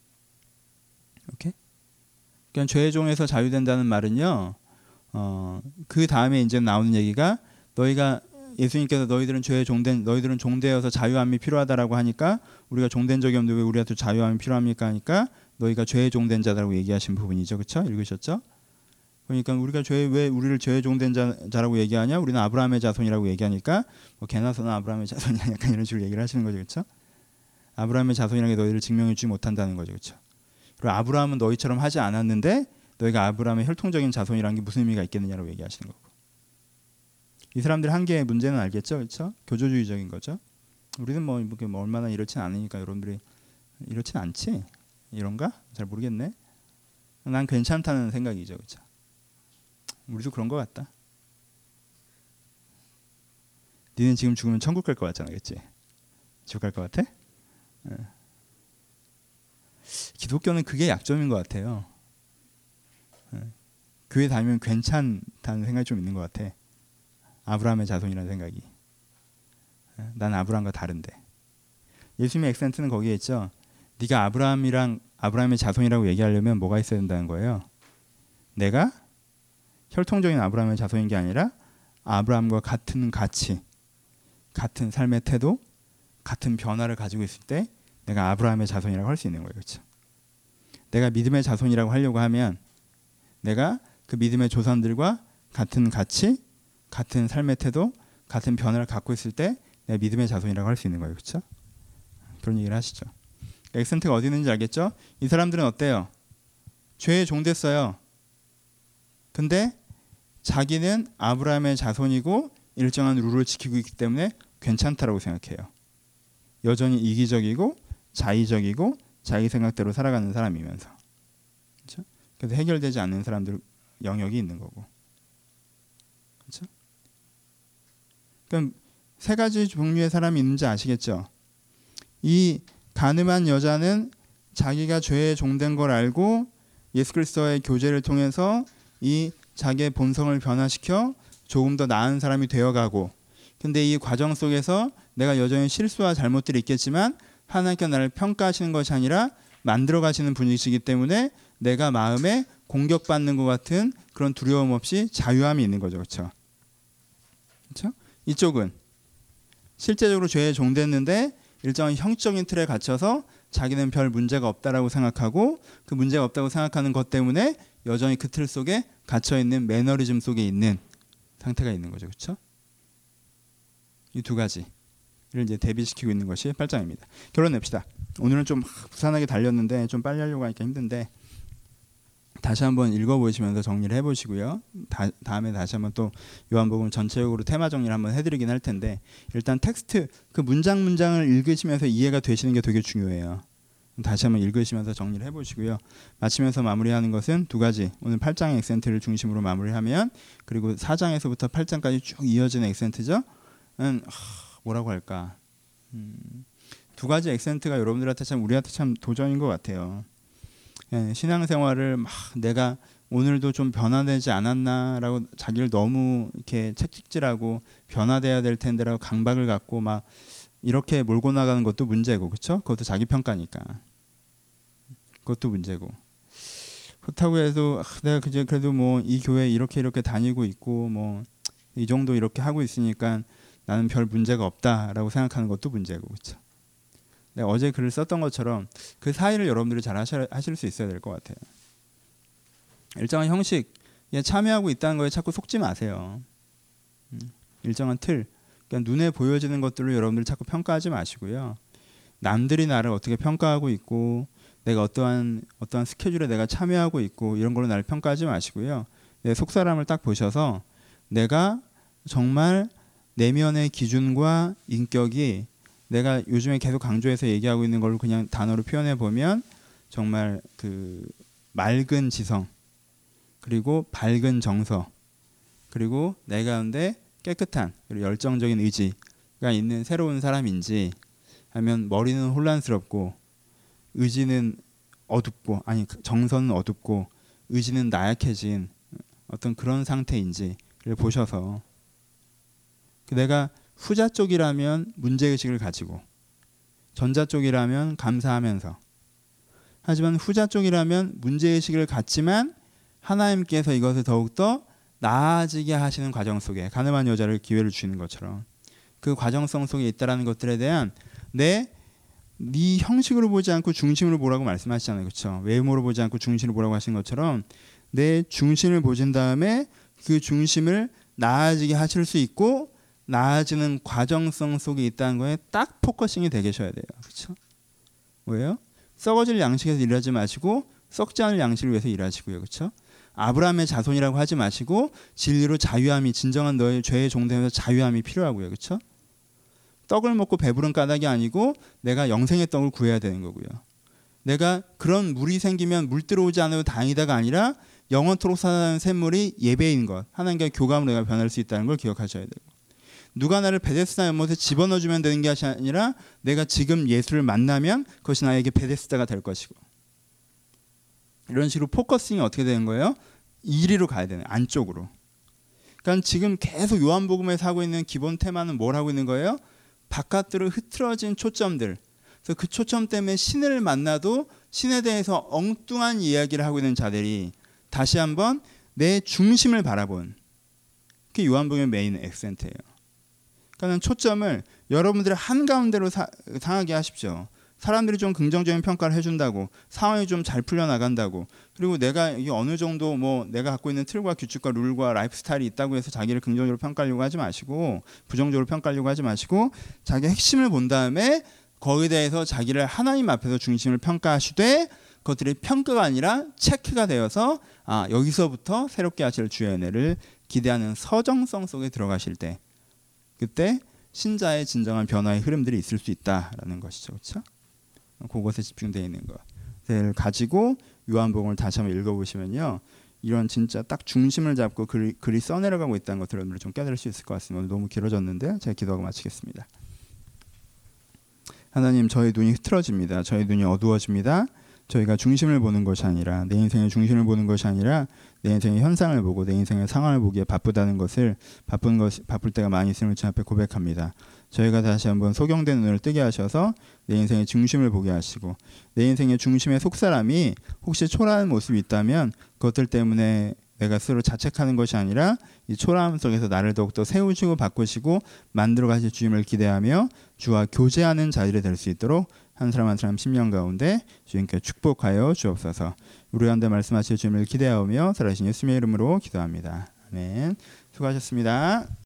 오케이? 그러니까 죄의 종에서 자유된다는 말은요. 그 다음에 이제 나오는 얘기가 예수님께서 너희들은 종되어서 자유함이 필요하다라고 하니까 우리가 종된 적이 없는데 왜 우리한테 자유함이 필요합니까 하니까 너희가 죄의 종된 자라고 얘기하신 부분이죠. 그렇죠? 읽으셨죠? 그러니까 왜 우리를 죄의 종된 자라고 얘기하냐? 우리는 아브라함의 자손이라고 얘기하니까 뭐 개나소나 아브라함의 자손이냐 약간 이런 식으로 얘기를 하시는 거죠. 그렇죠? 아브라함의 자손이라는 게 너희를 증명해 주지 못한다는 거죠. 그렇죠? 그리고 아브라함은 너희처럼 하지 않았는데 너희가 아브라함의 혈통적인 자손이라는 게 무슨 의미가 있겠느냐라고 얘기하시는 거고. 이 사람들 한계의 문제는 알겠죠, 그렇죠? 교조주의적인 거죠. 우리는 뭐 얼마나 이렇진 않으니까 여러분들이 이렇진 않지? 이런가? 잘 모르겠네. 난 괜찮다는 생각이죠, 그렇죠? 우리도 그런 것 같다. 니는 지금 죽으면 천국 갈 것 같잖아, 그렇지? 지옥 갈 것 같아? 네. 기독교는 그게 약점인 것 같아요. 네. 교회 다니면 괜찮다는 생각이 좀 있는 것 같아. 아브라함의 자손이라는 생각이. 난 아브라함과 다른데. 예수님의 액센트는 거기에 있죠. 네가 아브라함의 자손이라고 얘기하려면 뭐가 있어야 된다는 거예요. 내가 혈통적인 아브라함의 자손인 게 아니라 아브라함과 같은 가치, 같은 삶의 태도, 같은 변화를 가지고 있을 때 내가 아브라함의 자손이라고 할 수 있는 거예요. 그렇죠? 내가 믿음의 자손이라고 하려고 하면 내가 그 믿음의 조상들과 같은 가치, 같은 삶의 태도, 같은 변화를 갖고 있을 때 내가 믿음의 자손이라고 할 수 있는 거예요. 그렇죠? 그런 얘기를 하시죠. 액센트가 어디 있는지 알겠죠? 이 사람들은 어때요? 죄에 종됐어요. 근데 자기는 아브라함의 자손이고 일정한 룰을 지키고 있기 때문에 괜찮다라고 생각해요. 여전히 이기적이고 자의적이고 자기 생각대로 살아가는 사람이면서. 그렇죠? 그래서 해결되지 않는 사람들 영역이 있는 거고. 그렇죠? 그럼 세 가지 종류의 사람이 있는지 아시겠죠? 이 간음한 여자는 자기가 죄에 종된 걸 알고 예수 그리스도와의 교제를 통해서 이 자기의 본성을 변화시켜 조금 더 나은 사람이 되어가고, 근데 이 과정 속에서 내가 여전히 실수와 잘못들이 있겠지만 하나님께서 나를 평가하시는 것이 아니라 만들어 가시는 분이시기 때문에 내가 마음에 공격받는 것 같은 그런 두려움 없이 자유함이 있는 거죠. 그렇죠? 그렇죠? 이쪽은 실제적으로 죄에 종됐는데 일정한 형식적인 틀에 갇혀서 자기는 별 문제가 없다라고 생각하고, 그 문제가 없다고 생각하는 것 때문에 여전히 그 틀 속에 갇혀 있는 매너리즘 속에 있는 상태가 있는 거죠. 그렇죠? 이 두 가지를 이제 대비시키고 있는 것이 8장입니다. 결론 냅시다. 오늘은 좀 부산하게 달렸는데 좀 빨리 하려고 하니까 힘든데 다시 한번 읽어보시면서 정리를 해보시고요. 다음에 다시 한번 또 요한복음 전체적으로 테마 정리를 한번 해드리긴 할 텐데, 일단 텍스트 그 문장을 읽으시면서 이해가 되시는 게 되게 중요해요. 다시 한번 읽으시면서 정리를 해보시고요. 마치면서 마무리하는 것은 두 가지. 오늘 8장의 액센트를 중심으로 마무리하면, 그리고 4장에서부터 8장까지 쭉 이어지는 액센트죠. 뭐라고 할까? 두 가지 액센트가 여러분들한테 참, 우리한테 참 도전인 것 같아요. 신앙생활을 막 내가 오늘도 좀 변화되지 않았나라고 자기를 너무 이렇게 채찍질하고 변화돼야 될 텐데라고 강박을 갖고 막 이렇게 몰고 나가는 것도 문제고, 그렇죠? 그것도 자기 평가니까. 그것도 문제고. 그렇다고 해도 내가 그래도 뭐 이 교회 이렇게 다니고 있고 뭐 이 정도 이렇게 하고 있으니까 나는 별 문제가 없다라고 생각하는 것도 문제고, 그렇죠? 내가 어제 글을 썼던 것처럼 그 사이를 여러분들이 잘 하실 수 있어야 될 것 같아요. 일정한 형식에 참여하고 있다는 거에 자꾸 속지 마세요. 일정한 틀, 그러니까 눈에 보여지는 것들을 여러분들이 자꾸 평가하지 마시고요. 남들이 나를 어떻게 평가하고 있고 내가 어떠한 스케줄에 내가 참여하고 있고 이런 걸로 나를 평가하지 마시고요. 내 속사람을 딱 보셔서 내가 정말 내면의 기준과 인격이, 내가 요즘에 계속 강조해서 얘기하고 있는 걸 그냥 단어로 표현해 보면 정말 그 맑은 지성, 그리고 밝은 정서, 그리고 내 가운데 깨끗한 그리고 열정적인 의지가 있는 새로운 사람인지, 아니면 머리는 혼란스럽고 의지는 어둡고, 아니 정서는 어둡고 의지는 나약해진 어떤 그런 상태인지를 보셔서, 내가 후자 쪽이라면 문제의식을 가지고 전자 쪽이라면 감사하면서, 하지만 후자 쪽이라면 문제의식을 갖지만 하나님께서 이것을 더욱더 나아지게 하시는 과정 속에 가늠한 여자를 기회를 주시는 것처럼 그 과정성 속에 있다라는 것들에 대한 네 형식으로 보지 않고 중심으로 보라고 말씀하시잖아요. 그렇죠? 외모로 보지 않고 중심으로 보라고 하신 것처럼 내 중심을 보신 다음에 그 중심을 나아지게 하실 수 있고 나아지는 과정성 속에 있다는 거에 딱 포커싱이 되게 계셔야 돼요. 그렇죠? 뭐예요? 썩어질 양식에서 일하지 마시고 썩지 않을 양식을 위해서 일하시고요. 그렇죠? 아브라함의 자손이라고 하지 마시고 진리로 자유함이, 진정한 너의 죄의 종되면서 자유함이 필요하고요. 그렇죠? 떡을 먹고 배부른 까닭이 아니고 내가 영생의 떡을 구해야 되는 거고요. 내가 그런 물이 생기면 물 들어오지 않아도 다행이다가 아니라 영원토록 살아나는 샘물이 예배인 것, 하나님과의 교감으로 내가 변할 수 있다는 걸 기억하셔야 되고, 누가 나를 베데스다 연못에 집어넣어주면 되는 게 아니라 내가 지금 예수를 만나면 그것이 나에게 베데스다가 될 것이고, 이런 식으로 포커싱이 어떻게 되는 거예요? 이리로 가야 되는, 안쪽으로. 그러니까 지금 계속 요한복음에서 하고 있는 기본 테마는 뭘 하고 있는 거예요? 바깥으로 흐트러진 초점들. 그래서 그 초점 때문에 신을 만나도 신에 대해서 엉뚱한 이야기를 하고 있는 자들이 다시 한번 내 중심을 바라본, 그게 요한복음의 메인 액센트예요. 그러니까 초점을 여러분들의 한가운데로 상하게 하십시오. 사람들이 좀 긍정적인 평가를 해준다고, 상황이 좀 잘 풀려나간다고, 그리고 내가 이게 어느 정도 뭐 내가 갖고 있는 틀과 규칙과 룰과 라이프 스타일이 있다고 해서 자기를 긍정적으로 평가하려고 하지 마시고, 부정적으로 평가하려고 하지 마시고, 자기의 핵심을 본 다음에 거기에 대해서 자기를 하나님 앞에서 중심을 평가하시되, 그것들이 평가가 아니라 체크가 되어서 여기서부터 새롭게 하실 주의 은혜를 기대하는 서정성 속에 들어가실 때, 그때 신자의 진정한 변화의 흐름들이 있을 수 있다라는 것이죠. 그렇죠? 그것에 집중되어 있는 것을 가지고 요한복음을 다시 한번 읽어보시면요, 이런 진짜 딱 중심을 잡고 글이 써내려가고 있다는 것을 여러분들 좀 깨달을 수 있을 것 같습니다. 오늘 너무 길어졌는데 제가 기도하고 마치겠습니다. 하나님, 저희 눈이 흐트러집니다. 저희 눈이 어두워집니다. 저희가 중심을 보는 것이 아니라, 내 인생의 중심을 보는 것이 아니라 내 인생의 현상을 보고 내 인생의 상황을 보기에 바쁘다는 것을 바쁠 때가 많이 있음을 주 앞에 고백합니다. 저희가 다시 한번 소경된 눈을 뜨게 하셔서 내 인생의 중심을 보게 하시고, 내 인생의 중심의 속사람이 혹시 초라한 모습이 있다면 그것들 때문에 내가 스스로 자책하는 것이 아니라 이 초라함 속에서 나를 더욱더 세우시고 바꾸시고 만들어 가실 주님을 기대하며 주와 교제하는 자리를 될 수 있도록 한 사람 한 사람 심령 가운데 주님께 축복하여 주옵소서. 우리 가운데 말씀하실 주님을 기대하며 살아계신 예수님의 이름으로 기도합니다. 아멘. 수고하셨습니다.